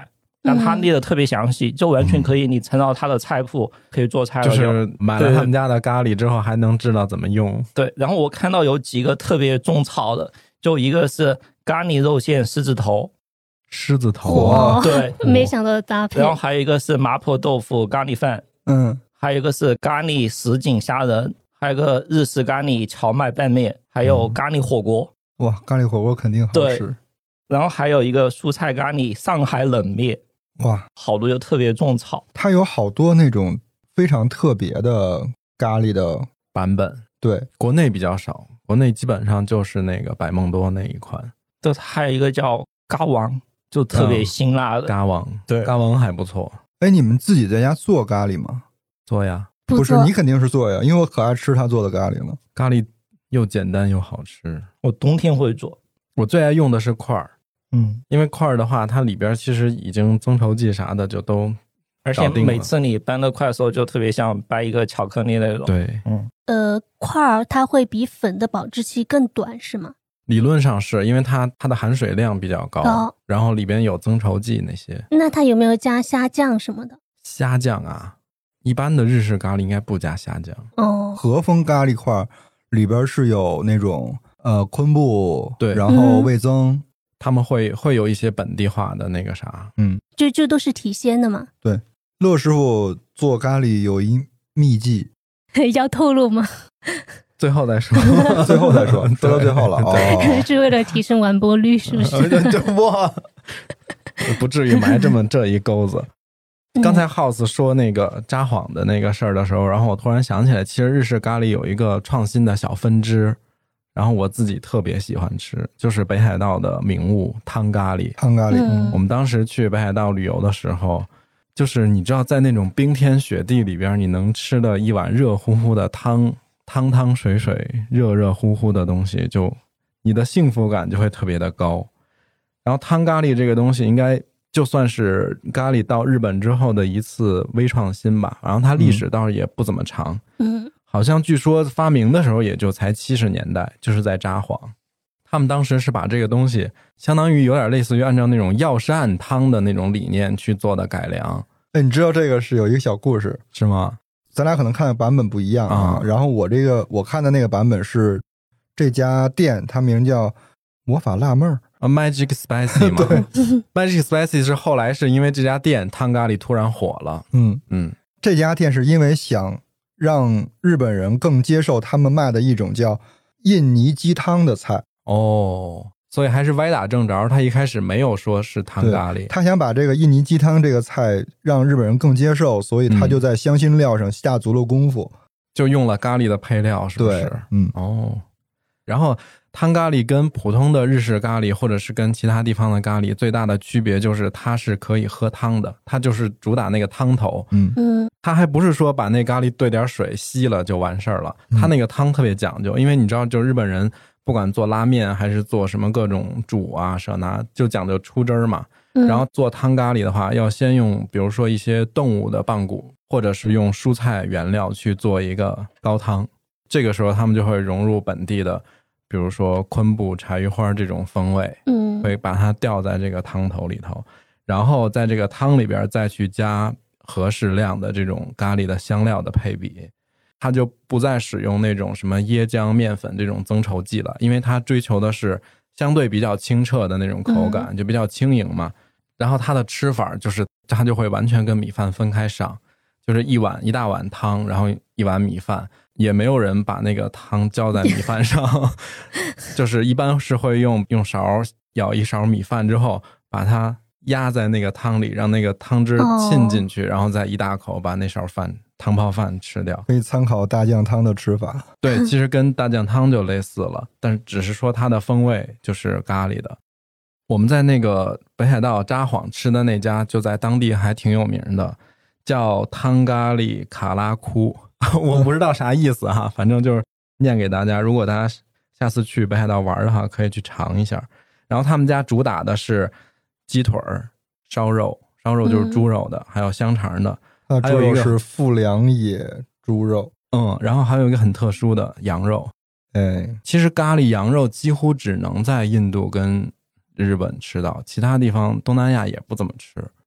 但他列的特别详细，就完全可以你参照他的菜谱可以做菜了。 就是买了他们家的咖喱之后还能知道怎么用。 对，然后我看到有几个特别种草的，就一个是咖喱肉馅狮子头， 狮子头啊， 对， 没想到的搭配。 然后还有一个是麻婆豆腐咖喱饭， 嗯， 还有一个是咖喱什锦虾仁，还有一个日式咖喱荞麦拌面，还有咖喱火锅。 哇，咖喱火锅肯定好吃。 然后还有一个蔬菜咖喱上海冷面， 哇， 好多就特别种草。 它有好多那种非常特别的咖喱的版本， 对， 国内比较少，国内基本上就是那个百梦多那一款。 对，还有一个叫咖王，就特别辛辣的。 咖王， 对， 咖王还不错。 哎，你们自己在家做咖喱吗？ 做呀。 不是，你肯定是做呀，因为我可爱吃他做的咖喱了。 咖喱又简单又好吃。 我冬天会做。 我最爱用的是块儿， 嗯， 因为块儿的话，它里边其实已经增稠剂啥的就都而且每次你掰的块的时候，就特别像掰一个巧克力那种。 对， 嗯， 呃，块儿它会比粉的保质期更短，是吗？ 理论上是因为它它的含水量比较高， 高， 然后里边有增稠剂那些。 那它有没有加虾酱什么的？ 虾酱啊，一般的日式咖喱应该不加虾酱。 哦， 和风咖喱块里边是有那种呃昆布， 对， 然后味增， 嗯、他们会会有一些本地化的那个啥， 嗯， 就就都是体鲜的嘛。 对，乐师傅做咖喱有一秘技， 要透露吗？ 最后再说， 最后再说，说到最后了哦， 是为了提升完播率，是不是？ 哇，不至于埋这么这一钩子。刚才 House 说那个札幌的那个事儿的时候，然后我突然想起来，其实日式咖喱有一个创新的小分支，然后我自己特别喜欢吃，就是北海道的名物汤咖喱。 汤咖喱、 嗯， 我们当时去北海道旅游的时候，就是你知道在那种冰天雪地里边，你能吃的一碗热乎乎的汤，汤汤水水热热乎乎的东西，就你的幸福感就会特别的高。然后汤咖喱这个东西应该就算是咖喱到日本之后的一次微创新吧，然后它历史倒是也不怎么长， 嗯， 好像据说发明的时候也就才七十年代，就是在札幌，他们当时是把这个东西相当于有点类似于按照那种药膳汤的那种理念去做的改良。 哎，你知道这个是有一个小故事是吗？ 咱俩可能看的版本不一样啊。嗯、然后我这个我看的那个版本是这家店它名叫魔法辣妹儿。 Uh, Magic Spicy 嘛Magic Spicy 是后来是因为这家店汤咖喱突然火了。 嗯嗯， 这家店是因为想让日本人更接受他们卖的一种叫印尼鸡汤的菜。 哦，所以还是歪打正着，他一开始没有说是汤咖喱， 他想把这个印尼鸡汤这个菜让日本人更接受，所以他就在香辛料上下足了功夫， 嗯、就用了咖喱的配料，是不是？ 对，嗯， 哦，然后汤咖喱跟普通的日式咖喱或者是跟其他地方的咖喱最大的区别就是它是可以喝汤的，它就是主打那个汤头。 嗯嗯， 它还不是说把那咖喱兑点水吸了就完事儿了，它那个汤特别讲究，因为你知道就日本人不管做拉面还是做什么各种煮啊舍拿就讲究出汁儿嘛，然后做汤咖喱的话要先用比如说一些动物的棒骨或者是用蔬菜原料去做一个高汤，这个时候他们就会融入本地的比如说昆布柴鱼花这种风味， 嗯， 会把它吊在这个汤头里头，然后在这个汤里边再去加合适量的这种咖喱的香料的配比，它就不再使用那种什么椰浆面粉这种增稠剂了，因为它追求的是相对比较清澈的那种口感，嗯、就比较轻盈嘛。然后它的吃法就是它就会完全跟米饭分开上，就是一碗一大碗汤，然后一碗米饭，也没有人把那个汤浇在米饭上就是一般是会用用勺舀一勺米饭之后把它压在那个汤里，让那个汤汁沁进去，哦、然后再一大口把那勺饭汤泡饭吃掉。 可以参考大酱汤的吃法。 对，其实跟大酱汤就类似了，但是只是说它的风味就是咖喱的。我们在那个北海道札幌吃的那家就在当地还挺有名的，叫汤咖喱卡拉库我不知道啥意思哈，反正就是念给大家，如果大家下次去北海道玩的话可以去尝一下。然后他们家主打的是鸡腿儿、烧肉，烧肉就是猪肉的，嗯、还有香肠的， 那猪肉是富良野猪肉， 嗯，然后还有一个很特殊的羊肉。 哎， 其实咖喱羊肉几乎只能在印度跟日本吃到，其他地方东南亚也不怎么吃。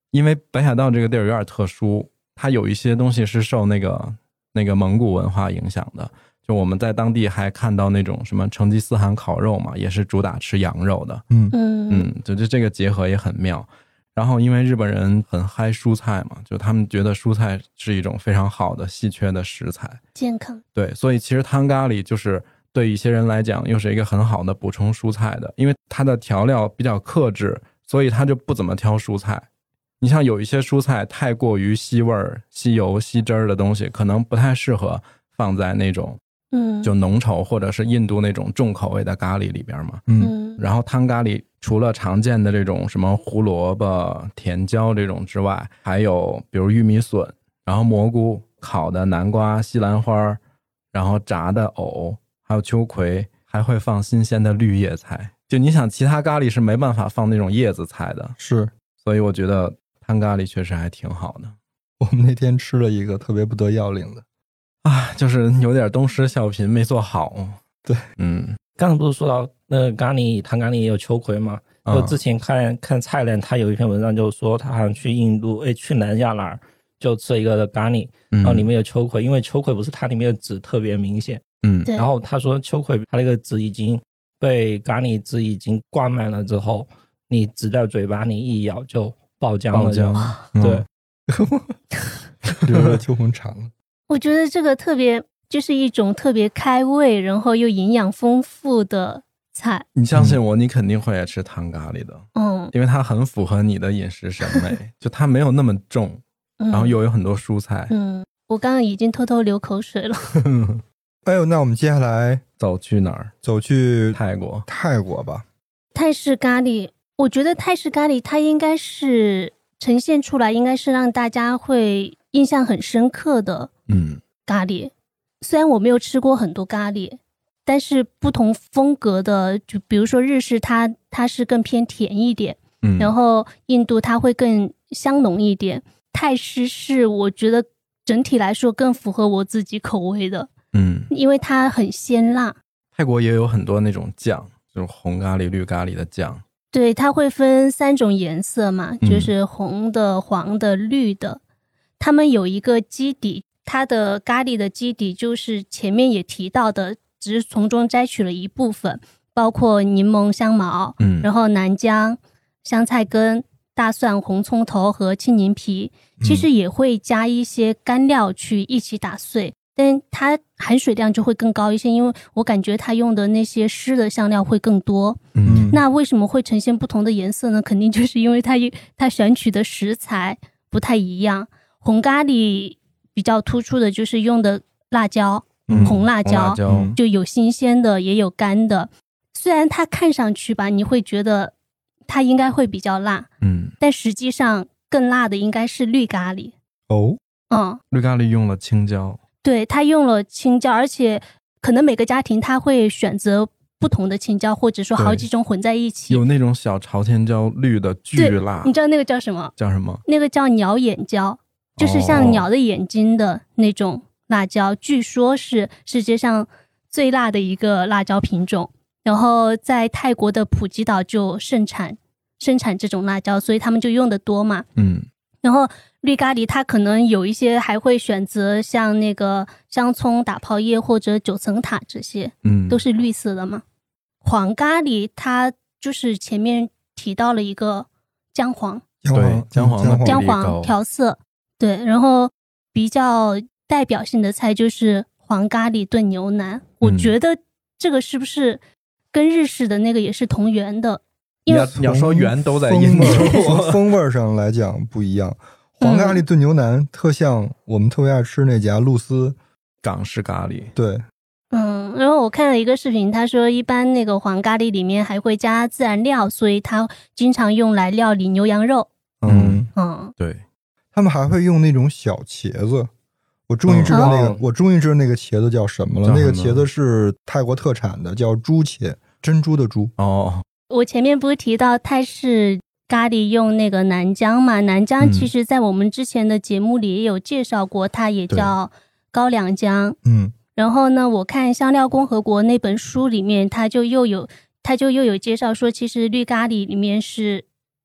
因为北海道这个地儿有点特殊，它有一些东西是受那个那个蒙古文化影响的。就我们在当地还看到那种什么成吉思汗烤肉嘛，也是主打吃羊肉的。 嗯嗯，就就这个结合也很妙。然后因为日本人很嗨蔬菜嘛，就他们觉得蔬菜是一种非常好的稀缺的食材， 健康。 对，所以其实汤咖喱就是对一些人来讲又是一个很好的补充蔬菜的，因为它的调料比较克制，所以它就不怎么挑蔬菜。你像有一些蔬菜太过于吸味儿、吸油、吸汁儿的东西，可能不太适合放在那种嗯，就浓稠或者是印度那种重口味的咖喱里边嘛。嗯，然后汤咖喱除了常见的这种什么胡萝卜、甜椒这种之外，还有比如玉米笋，然后蘑菇、烤的南瓜、西兰花，然后炸的藕，还有秋葵，还会放新鲜的绿叶菜。就你想其他咖喱是没办法放那种叶子菜的， 是， 所以我觉得汤咖喱确实还挺好的。 我们那天吃了一个特别不得要领的啊，就是有点东施效颦，没做好。 对， 嗯，刚刚不是说到那个咖喱汤咖喱也有秋葵吗？就之前看看蔡澜，他有一篇文章就说他好像去印度，哎，去南亚哪儿就吃了一个咖喱，然后里面有秋葵，因为秋葵不是它里面的籽特别明显， 嗯， 然后他说秋葵它那个籽已经被咖喱汁已经灌满了之后，你籽在嘴巴你一咬就爆浆了， 爆浆， 对， 流了秋红肠了。 我觉得这个特别就是一种特别开胃，然后又营养丰富的菜。 你相信我，你肯定会爱吃汤咖喱的。嗯，因为它很符合你的饮食审美，就它没有那么重，然后又有很多蔬菜。 嗯，我刚刚已经偷偷流口水了。 哎呦，那我们接下来走去哪儿？ 走去泰国。 泰国吧。 泰式咖喱，我觉得泰式咖喱它应该是呈现出来，应该是让大家会印象很深刻的。嗯，咖喱。虽然我没有吃过很多咖喱，但是不同风格的，就比如说日式它它是更偏甜一点，嗯，然后印度它会更香浓一点，泰式是我觉得整体来说更符合我自己口味的，嗯，因为它很鲜辣。 泰国也有很多那种酱，就是红咖喱、绿咖喱的酱。 对，它会分三种颜色嘛，就是红的、黄的、绿的。他们有一个基底，它的咖喱的基底就是前面也提到的，只是从中摘取了一部分，包括柠檬、香茅，嗯，然后南姜、香菜根、大蒜、红葱头和青柠皮，其实也会加一些干料去一起打碎，但它含水量就会更高一些，因为我感觉它用的那些湿的香料会更多。嗯，那为什么会呈现不同的颜色呢？肯定就是因为它它选取的食材不太一样。红咖喱比较突出的就是用的辣椒，嗯、红辣椒， 红辣椒就有新鲜的也有干的。虽然它看上去吧，你会觉得它应该会比较辣，嗯，但实际上更辣的应该是绿咖喱。 哦， 嗯， 绿咖喱用了青椒， 对，它用了青椒，而且可能每个家庭它会选择不同的青椒，或者说好几种混在一起。 有那种小朝天椒，绿的巨辣， 你知道那个叫什么？ 叫什么？ 那个叫鸟眼椒，就是像鸟的眼睛的那种辣椒，哦、据说是世界上最辣的一个辣椒品种。然后在泰国的普吉岛就盛产生产这种辣椒，所以他们就用的多嘛。嗯。然后绿咖喱它可能有一些还会选择像那个香葱打泡叶或者九层塔这些，嗯，都是绿色的嘛。黄咖喱它就是前面提到了一个姜黄， 对，姜黄姜黄调色，对。然后比较代表性的菜就是黄咖喱炖牛腩，我觉得这个是不是跟日式的那个也是同源的？ 你要你要说源都在印度， 从风味上来讲不一样。黄咖喱炖牛腩特像我们特别爱吃那家露丝港式咖喱， 对。 嗯，然后我看了一个视频，他说一般那个黄咖喱里面还会加孜然料，所以他经常用来料理牛羊肉。 嗯嗯， 对， 他们还会用那种小茄子。我终于知道那个，哦、我终于知道那个茄子叫什么了。那个茄子是泰国特产的，叫猪茄，珍珠的珠。 哦， 我前面不是提到泰式咖喱用那个南姜嘛？南姜其实在我们之前的节目里也有介绍过，它也叫高粱姜。嗯。然后呢，我看《香料共和国》那本书里面，它就又有它就又有介绍说，其实绿咖喱里面是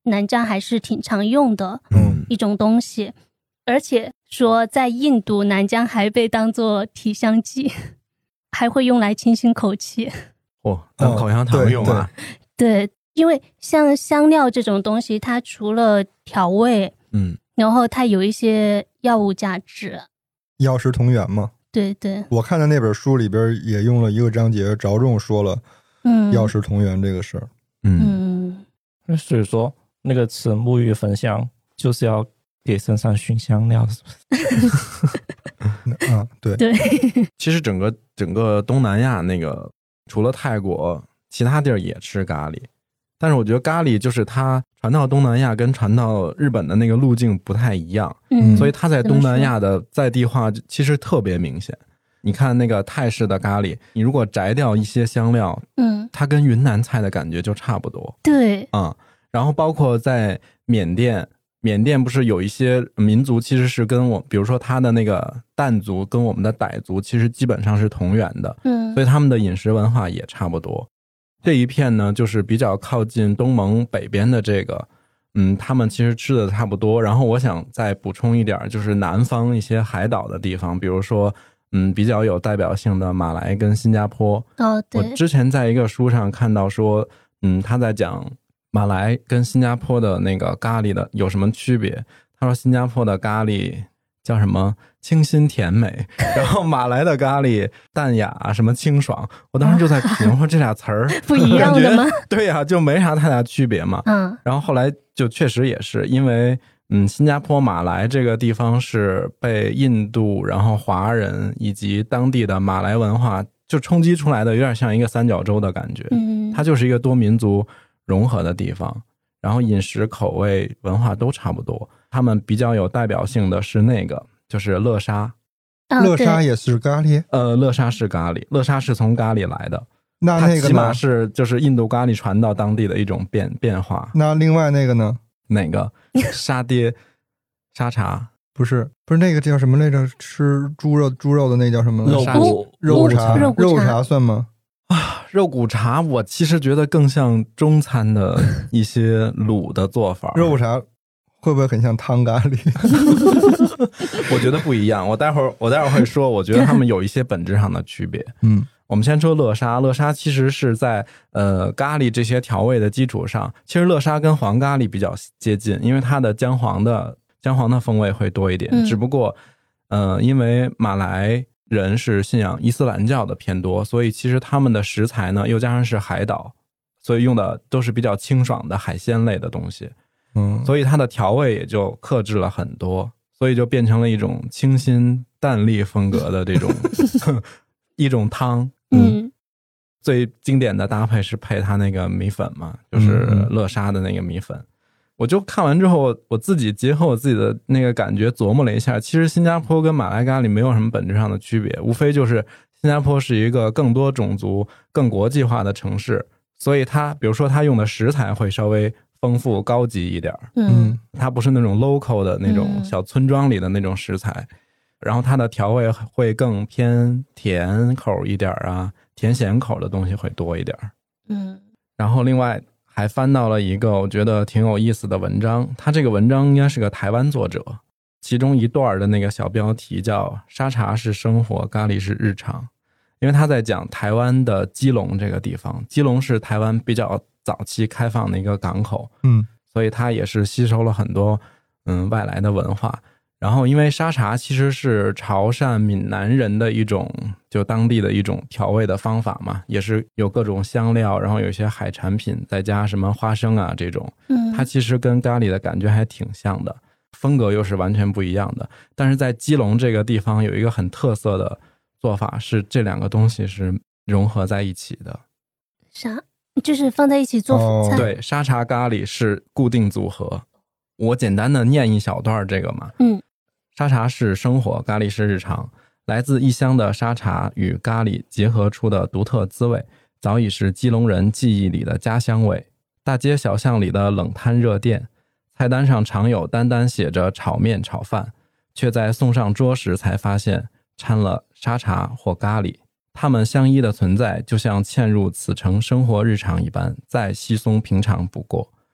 南疆还是挺常用的一种东西。嗯，而且说在印度，南疆还被当作体香剂，还会用来清新口气。 哦，当口香糖用啊？ 对，因为像香料这种东西，它除了调味，嗯，然后它有一些药物价值。 药食同源嘛。 对对， 我看的那本书里边也用了一个章节，着重说了，嗯，药食同源这个事儿。 嗯，嗯，所以说那个吃沐浴焚香就是要给身上熏香料，是不是？ 啊，对对。 其实整个整个东南亚那个，除了泰国，其他地儿也吃咖喱，但是我觉得咖喱就是它传到东南亚跟传到日本的那个路径不太一样，嗯，所以它在东南亚的在地化其实特别明显。你看那个泰式的咖喱，你如果摘掉一些香料，嗯，它跟云南菜的感觉就差不多。 对， 嗯，然后包括在缅甸。缅甸不是有一些民族其实是跟我，比如说他的那个傣族跟我们的傣族其实基本上是同源的，嗯，所以他们的饮食文化也差不多。这一片呢，就是比较靠近东盟北边的这个，嗯，他们其实吃的差不多。然后我想再补充一点，就是南方一些海岛的地方，比如说，嗯，比较有代表性的马来跟新加坡。 哦，对。 我之前在一个书上看到说，嗯，他在讲马来跟新加坡的那个咖喱的有什么区别？他说新加坡的咖喱叫什么清新甜美，然后马来的咖喱淡雅什么清爽。我当时就在评说这俩词儿不一样的吗？ 对呀、啊，就没啥太大区别嘛。嗯，然后后来就确实也是因为嗯，新加坡马来这个地方是被印度然后华人以及当地的马来文化就冲击出来的，有点像一个三角洲的感觉。嗯，它就是一个多民族融合的地方，然后饮食口味文化都差不多。他们比较有代表性的是那个就是乐沙。 乐沙也是咖喱？ 呃，乐沙是咖喱，乐沙是从咖喱来的。 那那个它起码是就是印度咖喱传到当地的一种变变化。 那另外那个呢？ 哪个？沙爹沙茶？ 不是，不是那个叫什么来着？吃猪肉猪肉的那叫什么？ 肉骨肉茶肉肉茶算吗？ 啊，肉骨茶我其实觉得更像中餐的一些卤的做法。 肉骨茶会不会很像汤咖喱？ 我觉得不一样。我待会儿我待会儿会说，我觉得他们有一些本质上的区别。 嗯， 我们先说乐沙。乐沙其实是在呃咖喱这些调味的基础上，其实乐沙跟黄咖喱比较接近，因为它的姜黄的姜黄的风味会多一点。嗯、只不过呃，因为马来人是信仰伊斯兰教的偏多，所以其实他们的食材呢又加上是海岛，所以用的都是比较清爽的海鲜类的东西。嗯，所以它的调味也就克制了很多，所以就变成了一种清新淡丽风格的这种一种汤。嗯，最经典的搭配是配它那个米粉嘛，就是乐沙的那个米粉。嗯、我就看完之后，我自己结合我自己的那个感觉琢磨了一下，其实新加坡跟马来咖喱没有什么本质上的区别，无非就是新加坡是一个更多种族更国际化的城市，所以它比如说它用的食材会稍微丰富高级一点。嗯，它不是那种 local 的那种小村庄里的那种食材。嗯，然后它的调味会更偏甜口一点啊，甜咸口的东西会多一点。嗯，然后另外还翻到了一个我觉得挺有意思的文章，它这个文章应该是个台湾作者，其中一段的那个小标题叫沙茶是生活，咖喱是日常。因为他在讲台湾的基隆这个地方，基隆是台湾比较早期开放的一个港口，嗯，所以它也是吸收了很多嗯外来的文化。然后因为沙茶其实是潮汕闽南人的一种就当地的一种调味的方法嘛，也是有各种香料，然后有一些海产品再加什么花生啊这种，嗯，它其实跟咖喱的感觉还挺像的，风格又是完全不一样的。但是在基隆这个地方有一个很特色的做法，是这两个东西是融合在一起的。 啥？就是放在一起做辅菜？ 对，沙茶咖喱是固定组合。我简单的念一小段这个嘛。嗯，沙茶是生活，咖喱是日常。来自异乡的沙茶与咖喱结合出的独特滋味，早已是基隆人记忆里的家乡味。大街小巷里的冷摊热店，菜单上常有单单写着炒面炒饭，却在送上桌时才发现掺了沙茶或咖喱。它们相依的存在就像嵌入此城生活日常一般，再稀松平常不过。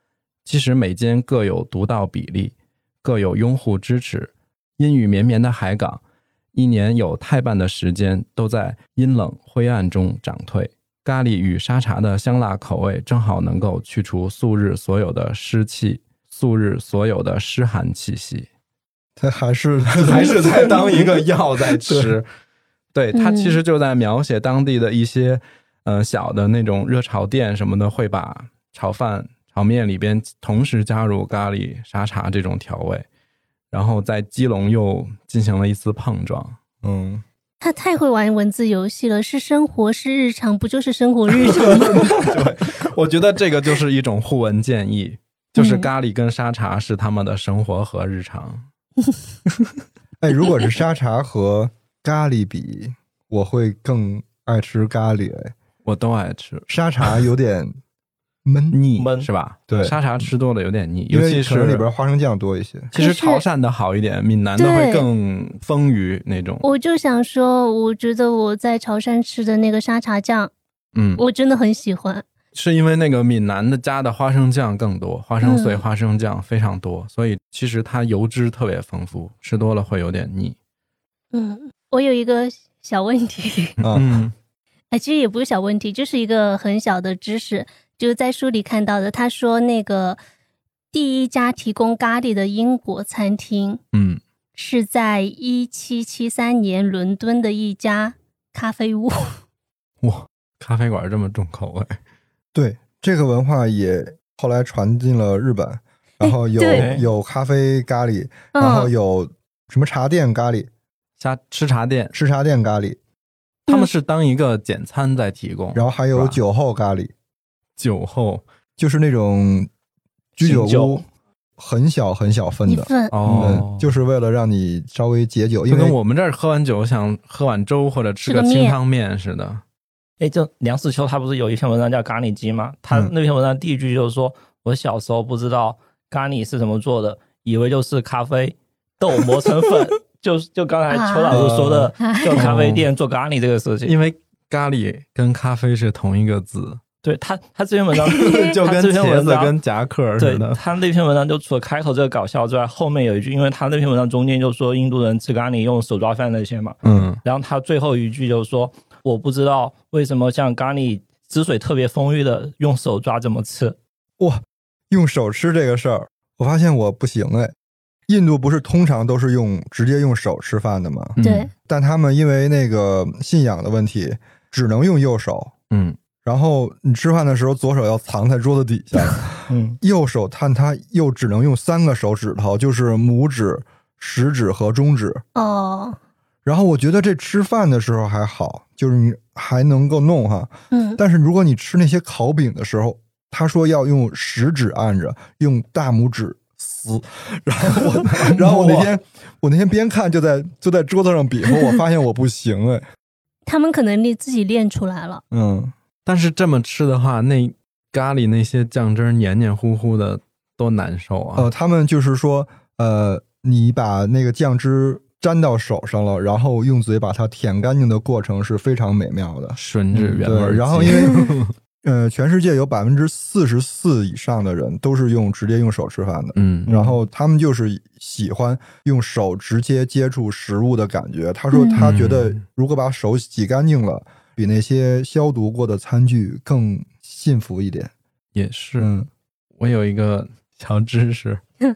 其实每间各有独到比例，各有拥护支持。阴雨绵绵的海港，一年有太半的时间都在阴冷灰暗中涨退。咖喱与沙茶的香辣口味正好能够去除素日所有的湿气，素日所有的湿寒气息。 它还是还是在当一个药在吃。对，它其实就在描写当地的一些呃小的那种热炒店什么的，会把炒饭炒面里边同时加入咖喱沙茶这种调味，然后在基隆又进行了一次碰撞。 嗯， 他太会玩文字游戏了，是生活是日常，不就是生活日常吗？ 对，我觉得这个就是一种互文建议，就是咖喱跟沙茶是他们的生活和日常。 哎，如果是沙茶和咖喱比，我会更爱吃咖喱。哎， 我都爱吃沙茶，有点闷腻，是吧？ 对， 沙茶吃多了有点腻， 尤其是里边花生酱多一些。 其实潮汕的好一点，闽南的会更丰腴那种。 我就想说，我觉得我在潮汕吃的那个沙茶酱， 嗯， 我真的很喜欢。 是因为那个闽南的加的花生酱更多，花生碎、嗯、花生酱非常多，所以其实它油脂特别丰富，吃多了会有点腻。 嗯，我有一个小问题， 嗯， 哎，其实也不是小问题，就是一个很小的知识，就是在书里看到的。他说那个第一家提供咖喱的英国餐厅， 嗯， 是在一七七三年伦敦的一家咖啡屋。 哇，咖啡馆这么重口味。 对，这个文化也后来传进了日本，然后有有咖啡咖喱，然后有什么茶店咖喱， 下吃茶店吃茶店咖喱， 他们是当一个简餐在提供， 然后还有酒后咖喱， 酒后就是那种居酒屋很小很小份的哦、 嗯，就是为了让你稍微解酒，因为跟我们这儿喝完酒想喝碗粥或者吃个清汤面似的。 哎，这梁实秋他不是有一篇文章叫《咖喱鸡》吗？他那篇文章第一句就是说、嗯、我小时候不知道咖喱是怎么做的，以为就是咖啡豆磨成粉就就刚才邱老师说的、啊、就咖啡店做咖喱这个事情， 因为咖喱跟咖啡是同一个字。 对，他他这篇文章就跟茄子跟夹克似的。 对，他那篇文章就除了开头这个搞笑之外，后面有一句，因为他那篇文章中间就说印度人吃咖喱用手抓饭那些嘛， 嗯， 然后他最后一句就说我不知道为什么像咖喱汁水特别丰裕的用手抓怎么吃。 哇，用手吃这个事儿，我发现我不行哎。印度不是通常都是用直接用手吃饭的吗？ 对、 嗯，但他们因为那个信仰的问题，只能用右手。 嗯。 然后你吃饭的时候，左手要藏在桌子底下， 嗯， 右手看他又只能用三个手指头，就是拇指、食指和中指。 哦。 然后我觉得这吃饭的时候还好，就是你还能够弄哈。 嗯。 但是如果你吃那些烤饼的时候，他说要用食指按着，用大拇指撕。然后我，然后我那天我那天边看就在就在桌子上比划，我发现我不行哎。 他们可能你自己练出来了。 嗯。 但是这么吃的话，那咖喱那些酱汁黏黏糊糊的多难受啊！ 呃，他们就是说，呃，你把那个酱汁沾到手上了，然后用嘴把它舔干净的过程是非常美妙的， 吮指原味、 嗯。对，然后因为呃，全世界有百分之四十四以上的人都是用直接用手吃饭的， 嗯， 然后他们就是喜欢用手直接接触食物的感觉。他说他觉得如果把手洗干净了。比那些消毒过的餐具更幸福一点。 也是、 嗯、 我有一个小知识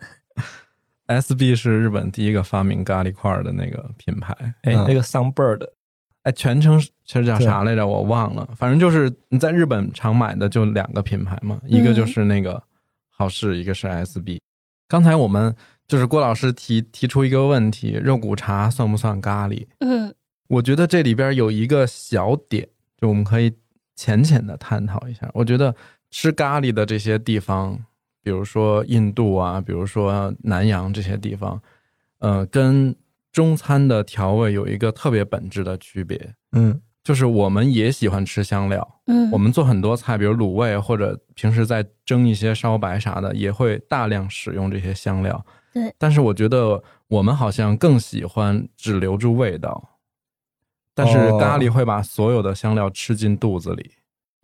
S B 是日本第一个发明咖喱块的那个品牌。 哎、嗯，那个 Sunbird 哎，全称其实叫啥来着我忘了，反正就是你在日本常买的就两个品牌嘛、嗯、一个就是那个好事，一个是 S B。 刚才我们就是郭老师提提出一个问题，肉骨茶算不算咖喱？ 嗯， 我觉得这里边有一个小点，就我们可以浅浅的探讨一下。我觉得吃咖喱的这些地方，比如说印度啊，比如说南洋这些地方，呃，跟中餐的调味有一个特别本质的区别。 嗯， 就是我们也喜欢吃香料， 嗯， 我们做很多菜，比如卤味或者平时在蒸一些烧白啥的，也会大量使用这些香料。 对， 但是我觉得我们好像更喜欢只留住味道。但是咖喱会把所有的香料吃进肚子里。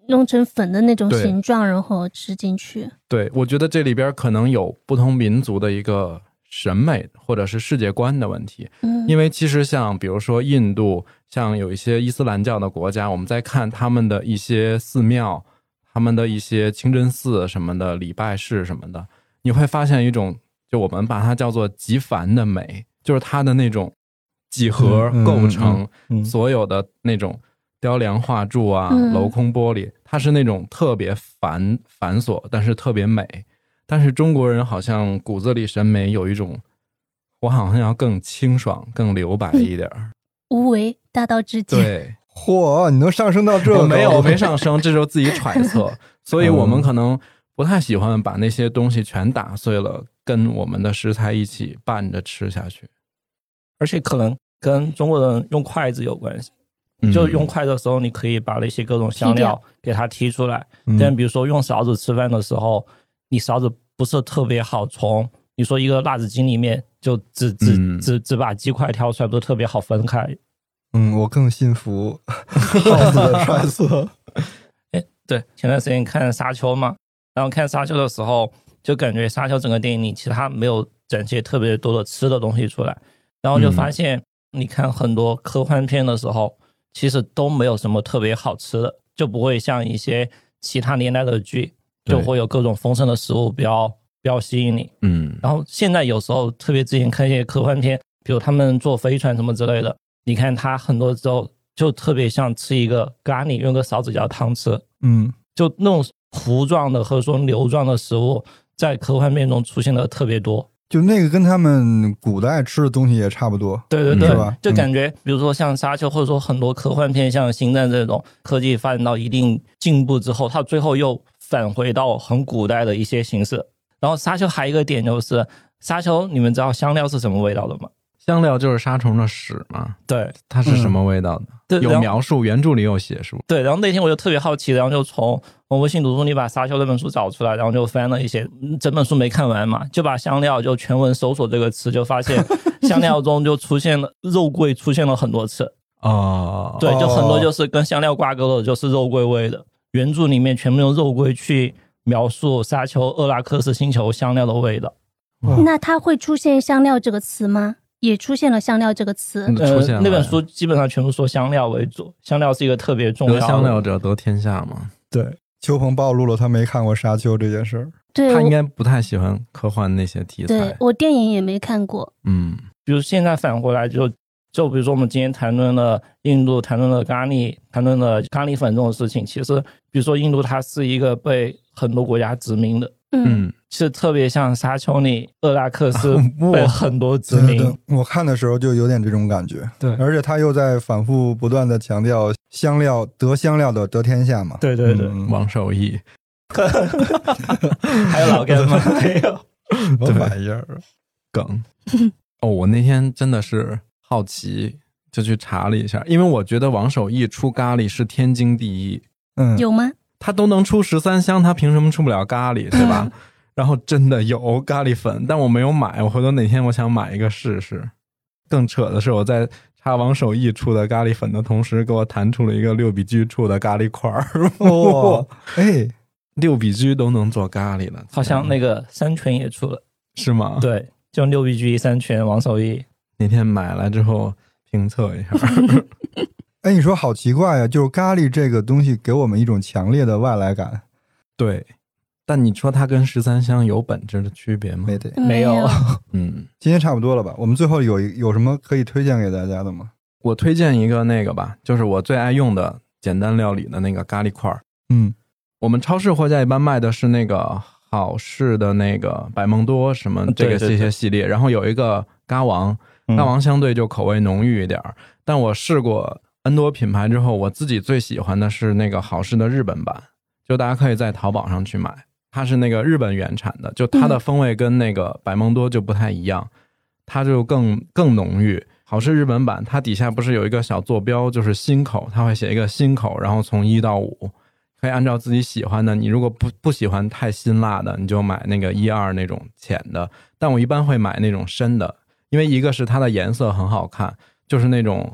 弄成粉的那种形状，然后吃进去。 对，我觉得这里边可能有不同民族的一个审美或者是世界观的问题。嗯，因为其实像比如说印度，像有一些伊斯兰教的国家，我们在看他们的一些寺庙，他们的一些清真寺什么的礼拜室什么的，你会发现一种就我们把它叫做极繁的美，就是它的那种几何构成，所有的那种雕梁画柱啊、镂空玻璃，它是那种特别繁繁琐，但是特别美。但是中国人好像骨子里审美有一种，我好像要更清爽、更留白一点、嗯、 无为大道至简。 对， 嚯，你能上升到这个？ 没有，我没上升，这就是自己揣测。所以我们可能不太喜欢把那些东西全打碎了，跟我们的食材一起拌着吃下去。 而且可能跟中国人用筷子有关系，就用筷子的时候，你可以把那些各种香料给它剔出来。嗯、但比如说用勺子吃饭的时候，你勺子不是特别好从，你说一个辣子鸡里面就只只、嗯、只只把鸡块挑出来，不是特别好分开。 嗯，我更信服耗子的揣测。 哎，对，前段时间看沙丘嘛，然后看沙丘的时候，就感觉沙丘整个电影里其他没有展现特别多的吃的东西出来。然后就发现你看很多科幻片的时候、嗯、其实都没有什么特别好吃的，就不会像一些其他年代的剧就会有各种丰盛的食物比较比较吸引你。嗯，然后现在有时候特别之前看一些科幻片，比如他们坐飞船什么之类的，你看它很多时候就特别像吃一个咖喱，用个勺子舀汤吃。嗯，就那种糊状的或者说流状的食物在科幻片中出现的特别多。 就那个跟他们古代吃的东西也差不多。 对对对，是吧？就感觉比如说像沙丘，或者说很多科幻片像星战这种科技发展到一定进步之后，它最后又返回到很古代的一些形式。然后沙丘还有一个点就是，沙丘你们知道香料是什么味道的吗？ 香料就是沙虫的屎嘛。 对， 它是什么味道的？嗯、有描述，原著里有写述。 对，然后那天我就特别好奇，然后就从我微信读书里把沙丘这本书找出来，然后就翻了一些，整本书没看完嘛，就把香料就全文搜索这个词，就发现香料中就出现了肉桂，出现了很多次。哦，对，就很多就是跟香料挂钩的，就是肉桂味的。原著里面全部用肉桂去描述沙丘厄拉克斯星球香料的味道。 那它会出现香料这个词吗？也出现了香料这个词。 呃、出现了那本书基本上全部说香料为主，香料是一个特别重要的。 得香料者得天下嘛。 对，邱鹏暴露了他没看过沙丘这件事儿。 对， 他应该不太喜欢科幻那些题材。 对，我电影也没看过。 嗯，比如现在返回来就就比如说我们今天谈论了印度，谈论了咖喱，谈论了咖喱粉这种事情，其实比如说印度它是一个被很多国家殖民的。嗯，是特别像沙丘里厄拉克斯被很多殖民、 哦、我看的时候就有点这种感觉。 对， 而且他又在反复不断的强调香料得香料的得天下嘛。 对对对、 嗯、王守义还有老干妈没有什么玩意儿梗哦，我那天真的是好奇就去查了一下，因为我觉得王守义出咖喱是天经地义。 嗯，有吗？ 他都能出十三香，他凭什么出不了咖喱，对吧？然后真的有咖喱粉，但我没有买，我回头哪天我想买一个试试。更扯的是，我在查王守义出的咖喱粉的同时，给我弹出了一个六必居出的咖喱块儿。 哦，哎， 六必居都能做咖喱了， 好像那个三全也出了， 是吗？ 对，就六必居、三全、王守义。 那天买来之后评测一下。 哎，你说好奇怪呀、啊，就是咖喱这个东西给我们一种强烈的外来感。 对，但你说它跟十三香有本质的区别吗？ 没得， 没有。 嗯，今天差不多了吧？我们最后有有什么可以推荐给大家的吗？ 我推荐一个那个吧，就是我最爱用的简单料理的那个咖喱块。 嗯， 我们超市货架一般卖的是那个好事的那个百梦多什么这个这些系列，然后有一个咖王，咖王相对就口味浓郁一点、嗯、但我试过N 多品牌之后，我自己最喜欢的是那个好事的日本版，就大家可以在淘宝上去买，它是那个日本原产的，就它的风味跟那个百梦多就不太一样，它就更更浓郁。好事日本版它底下不是有一个小坐标，就是心口，它会写一个心口，然后从一到五，可以按照自己喜欢的，你如果不不喜欢太辛辣的，你就买那个一二那种浅的，但我一般会买那种深的，因为一个是它的颜色很好看，就是那种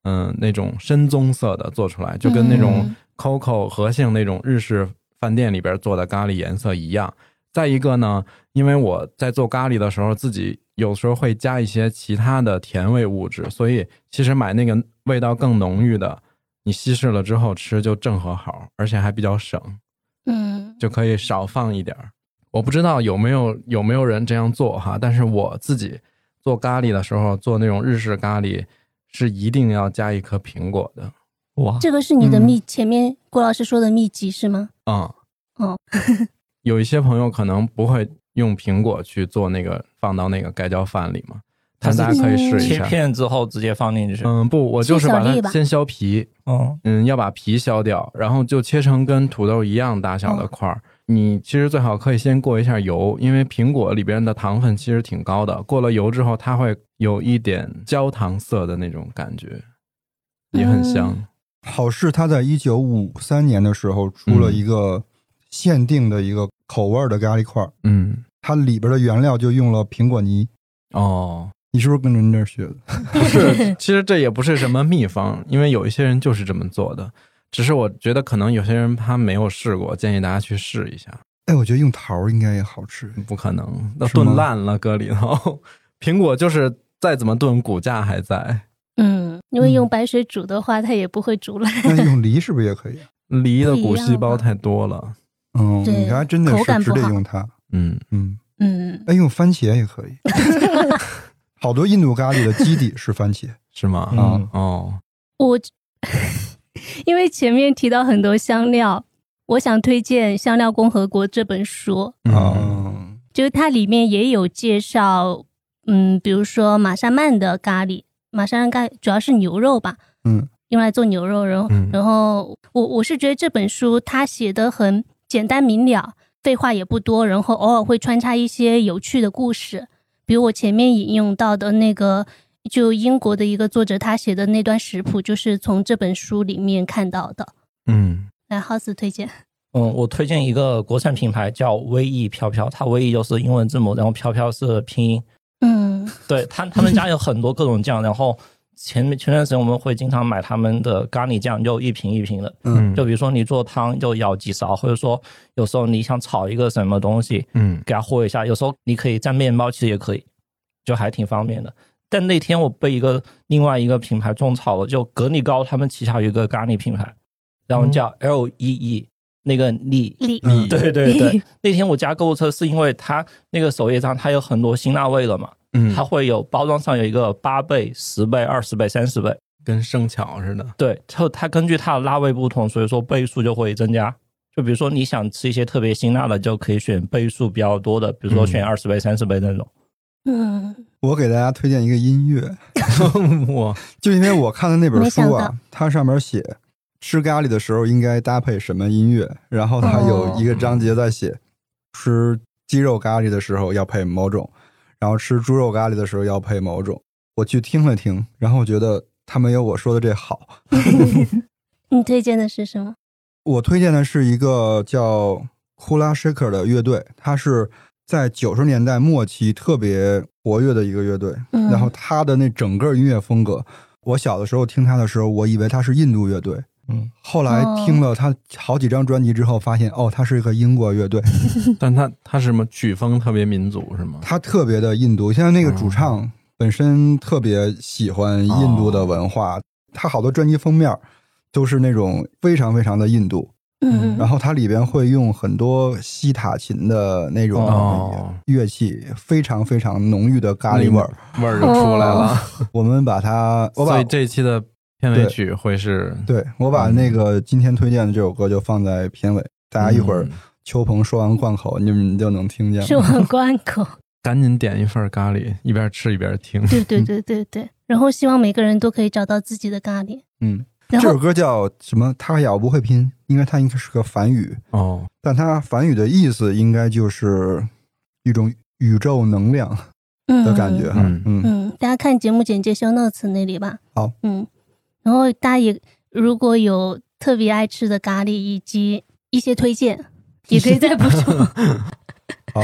嗯、呃、那种深棕色的做出来，就跟那种 C O C O 和幸那种日式饭店里边做的咖喱颜色一样。再一个呢，因为我在做咖喱的时候自己有时候会加一些其他的甜味物质，所以其实买那个味道更浓郁的，你稀释了之后吃就正合好，而且还比较省。 嗯， 就可以少放一点。我不知道有没有有没有人这样做哈，但是我自己做咖喱的时候，做那种日式咖喱是一定要加一颗苹果的。 哇， 这个是你的秘、 嗯、 前面郭老师说的秘籍是吗？ 嗯， 哦， 有一些朋友可能不会用苹果去做那个放到那个盖浇饭里嘛，但大家可以试一下。 切片之后直接放进去。 嗯，不，我就是把它先削皮。 嗯嗯，要把皮削掉，然后就切成跟土豆一样大小的块儿。哦，你其实最好可以先过一下油，因为苹果里边的糖分其实挺高的，过了油之后它会有一点焦糖色的那种感觉，也很香。 嗯、好事他在一九五三年的时候出了一个限定的一个口味的咖喱块， 嗯， 它里边的原料就用了苹果泥。 哦， 你是不是跟人这儿学的？ 不是，其实这也不是什么秘方，因为有一些人就是这么做的，只是我觉得可能有些人他没有试过，建议大家去试一下。 哎，我觉得用桃应该也好吃。 不可能，都炖烂了搁里头。苹果就是再怎么炖骨架还在。 嗯，因为用白水煮的话它也不会煮烂。 那用梨是不是也可以？ 梨的骨细胞太多了。 嗯，你看真的是值得用它。 嗯嗯嗯， 哎，用番茄也可以。好多印度咖喱的基底是番茄， 是吗？ 啊、 嗯、哦， 我因为前面提到很多香料，我想推荐《香料共和国》这本书。 嗯， 就是它里面也有介绍，嗯，比如说玛莎曼的咖喱，玛莎曼咖喱主要是牛肉吧， 嗯， 用来做牛肉，然后， 嗯、 然后我我是觉得这本书它写得很简单明了，废话也不多，然后偶尔会穿插一些有趣的故事。比如我前面引用到的那个就英国的一个作者他写的那段食谱，就是从这本书里面看到的。 嗯， 来 House 推荐。 嗯，我推荐一个国产品牌叫威意飘飘，它威意就是英文字母，然后飘飘是拼音。 嗯， 对，他他们家有很多各种酱，然后前前段时间我们会经常买他们的咖喱酱，就一瓶一瓶的。 嗯， 就比如说你做汤就舀几勺，或者说有时候你想炒一个什么东西， 嗯， 给它和一下，有时候你可以蘸面包，其实也可以，就还挺方便的。但那天我被一个另外一个品牌种草了，就格力高他们旗下有一个咖喱品牌，然后叫 L E E、嗯、那个力力， 对对对。那天我加购物车是因为它那个首页上它有很多辛辣味了嘛。嗯，它会有包装上有一个八倍、十倍、二十倍、三十倍， 跟生巧似的。 对，它它根据它的辣味不同，所以说倍数就会增加。就比如说你想吃一些特别辛辣的，就可以选倍数比较多的，比如说选二十倍、三十倍那种。 嗯， 我给大家推荐一个音乐， 我就因为我看的那本书啊，它上面写吃咖喱的时候应该搭配什么音乐，然后它有一个章节在写、哦、吃鸡肉咖喱的时候要配某种。然后吃猪肉咖喱的时候要配某种，我去听了听，然后我觉得它没有我说的这好。 你推荐的是什么？ 我推荐的是一个叫 Kula Shaker 的乐队，它是在九十年代末期特别活跃的一个乐队、嗯、然后它的那整个音乐风格，我小的时候听它的时候我以为它是印度乐队，嗯，后来听了他好几张专辑之后发现哦，他是一个英国乐队。 但他他是什么曲风特别民族是吗？ 他特别的印度，现在那个主唱本身特别喜欢印度的文化、哦、他好多专辑封面都是那种非常非常的印度。嗯，然后它里边会用很多西塔琴的那种乐器、哦、非常非常浓郁的咖喱味儿味儿就出来了、哦、 我们把它我把所以这一期的片尾曲会是对, 对我把那个今天推荐的这首歌就放在片尾、嗯、大家一会儿秋鹏说完贯口你们就能听见了。 说完贯口赶紧点一份咖喱，一边吃一边听。 对对对对对，然后希望每个人都可以找到自己的咖喱。 嗯，这首歌叫什么？他呀我不会拼，应该它应该是个梵语哦， 但它梵语的意思应该就是一种宇宙能量的感觉哈。嗯 嗯, 嗯，大家看节目简介 show notes 那里吧。 好， 嗯，然后大家也如果有特别爱吃的咖喱以及一些推荐，也可以再补充。 好，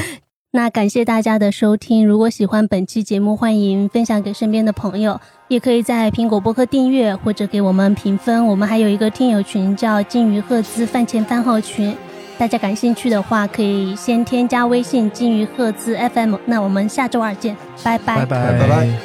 那感谢大家的收听，如果喜欢本期节目，欢迎分享给身边的朋友，也可以在苹果播客订阅或者给我们评分。我们还有一个听友群叫金鱼赫兹饭前饭后群，大家感兴趣的话可以先添加微信金鱼赫兹 F M。 那我们下周二见，拜拜拜拜拜拜。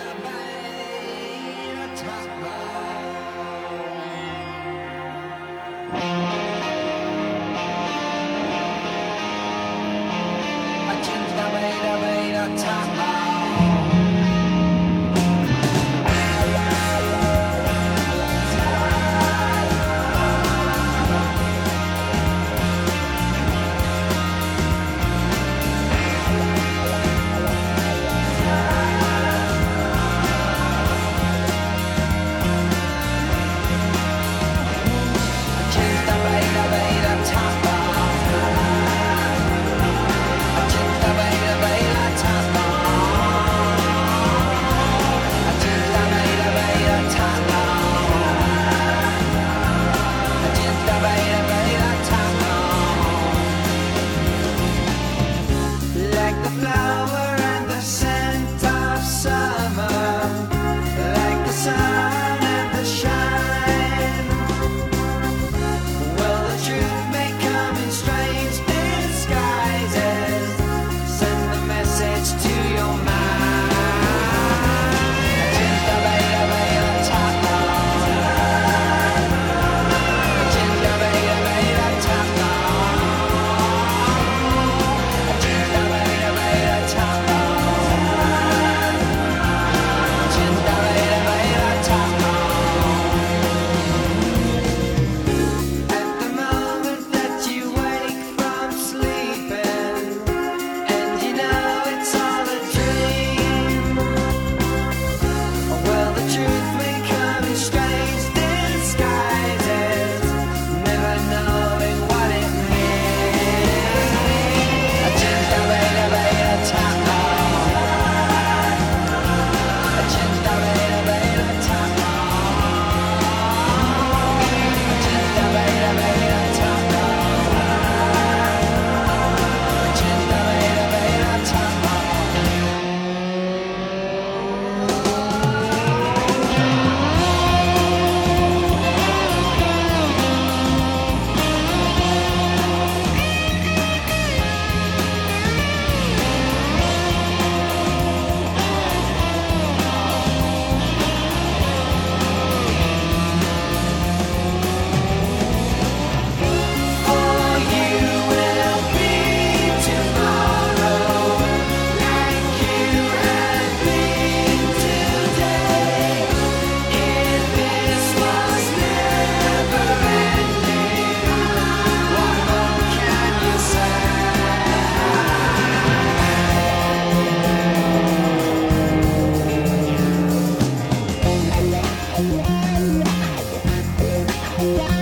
Yeah.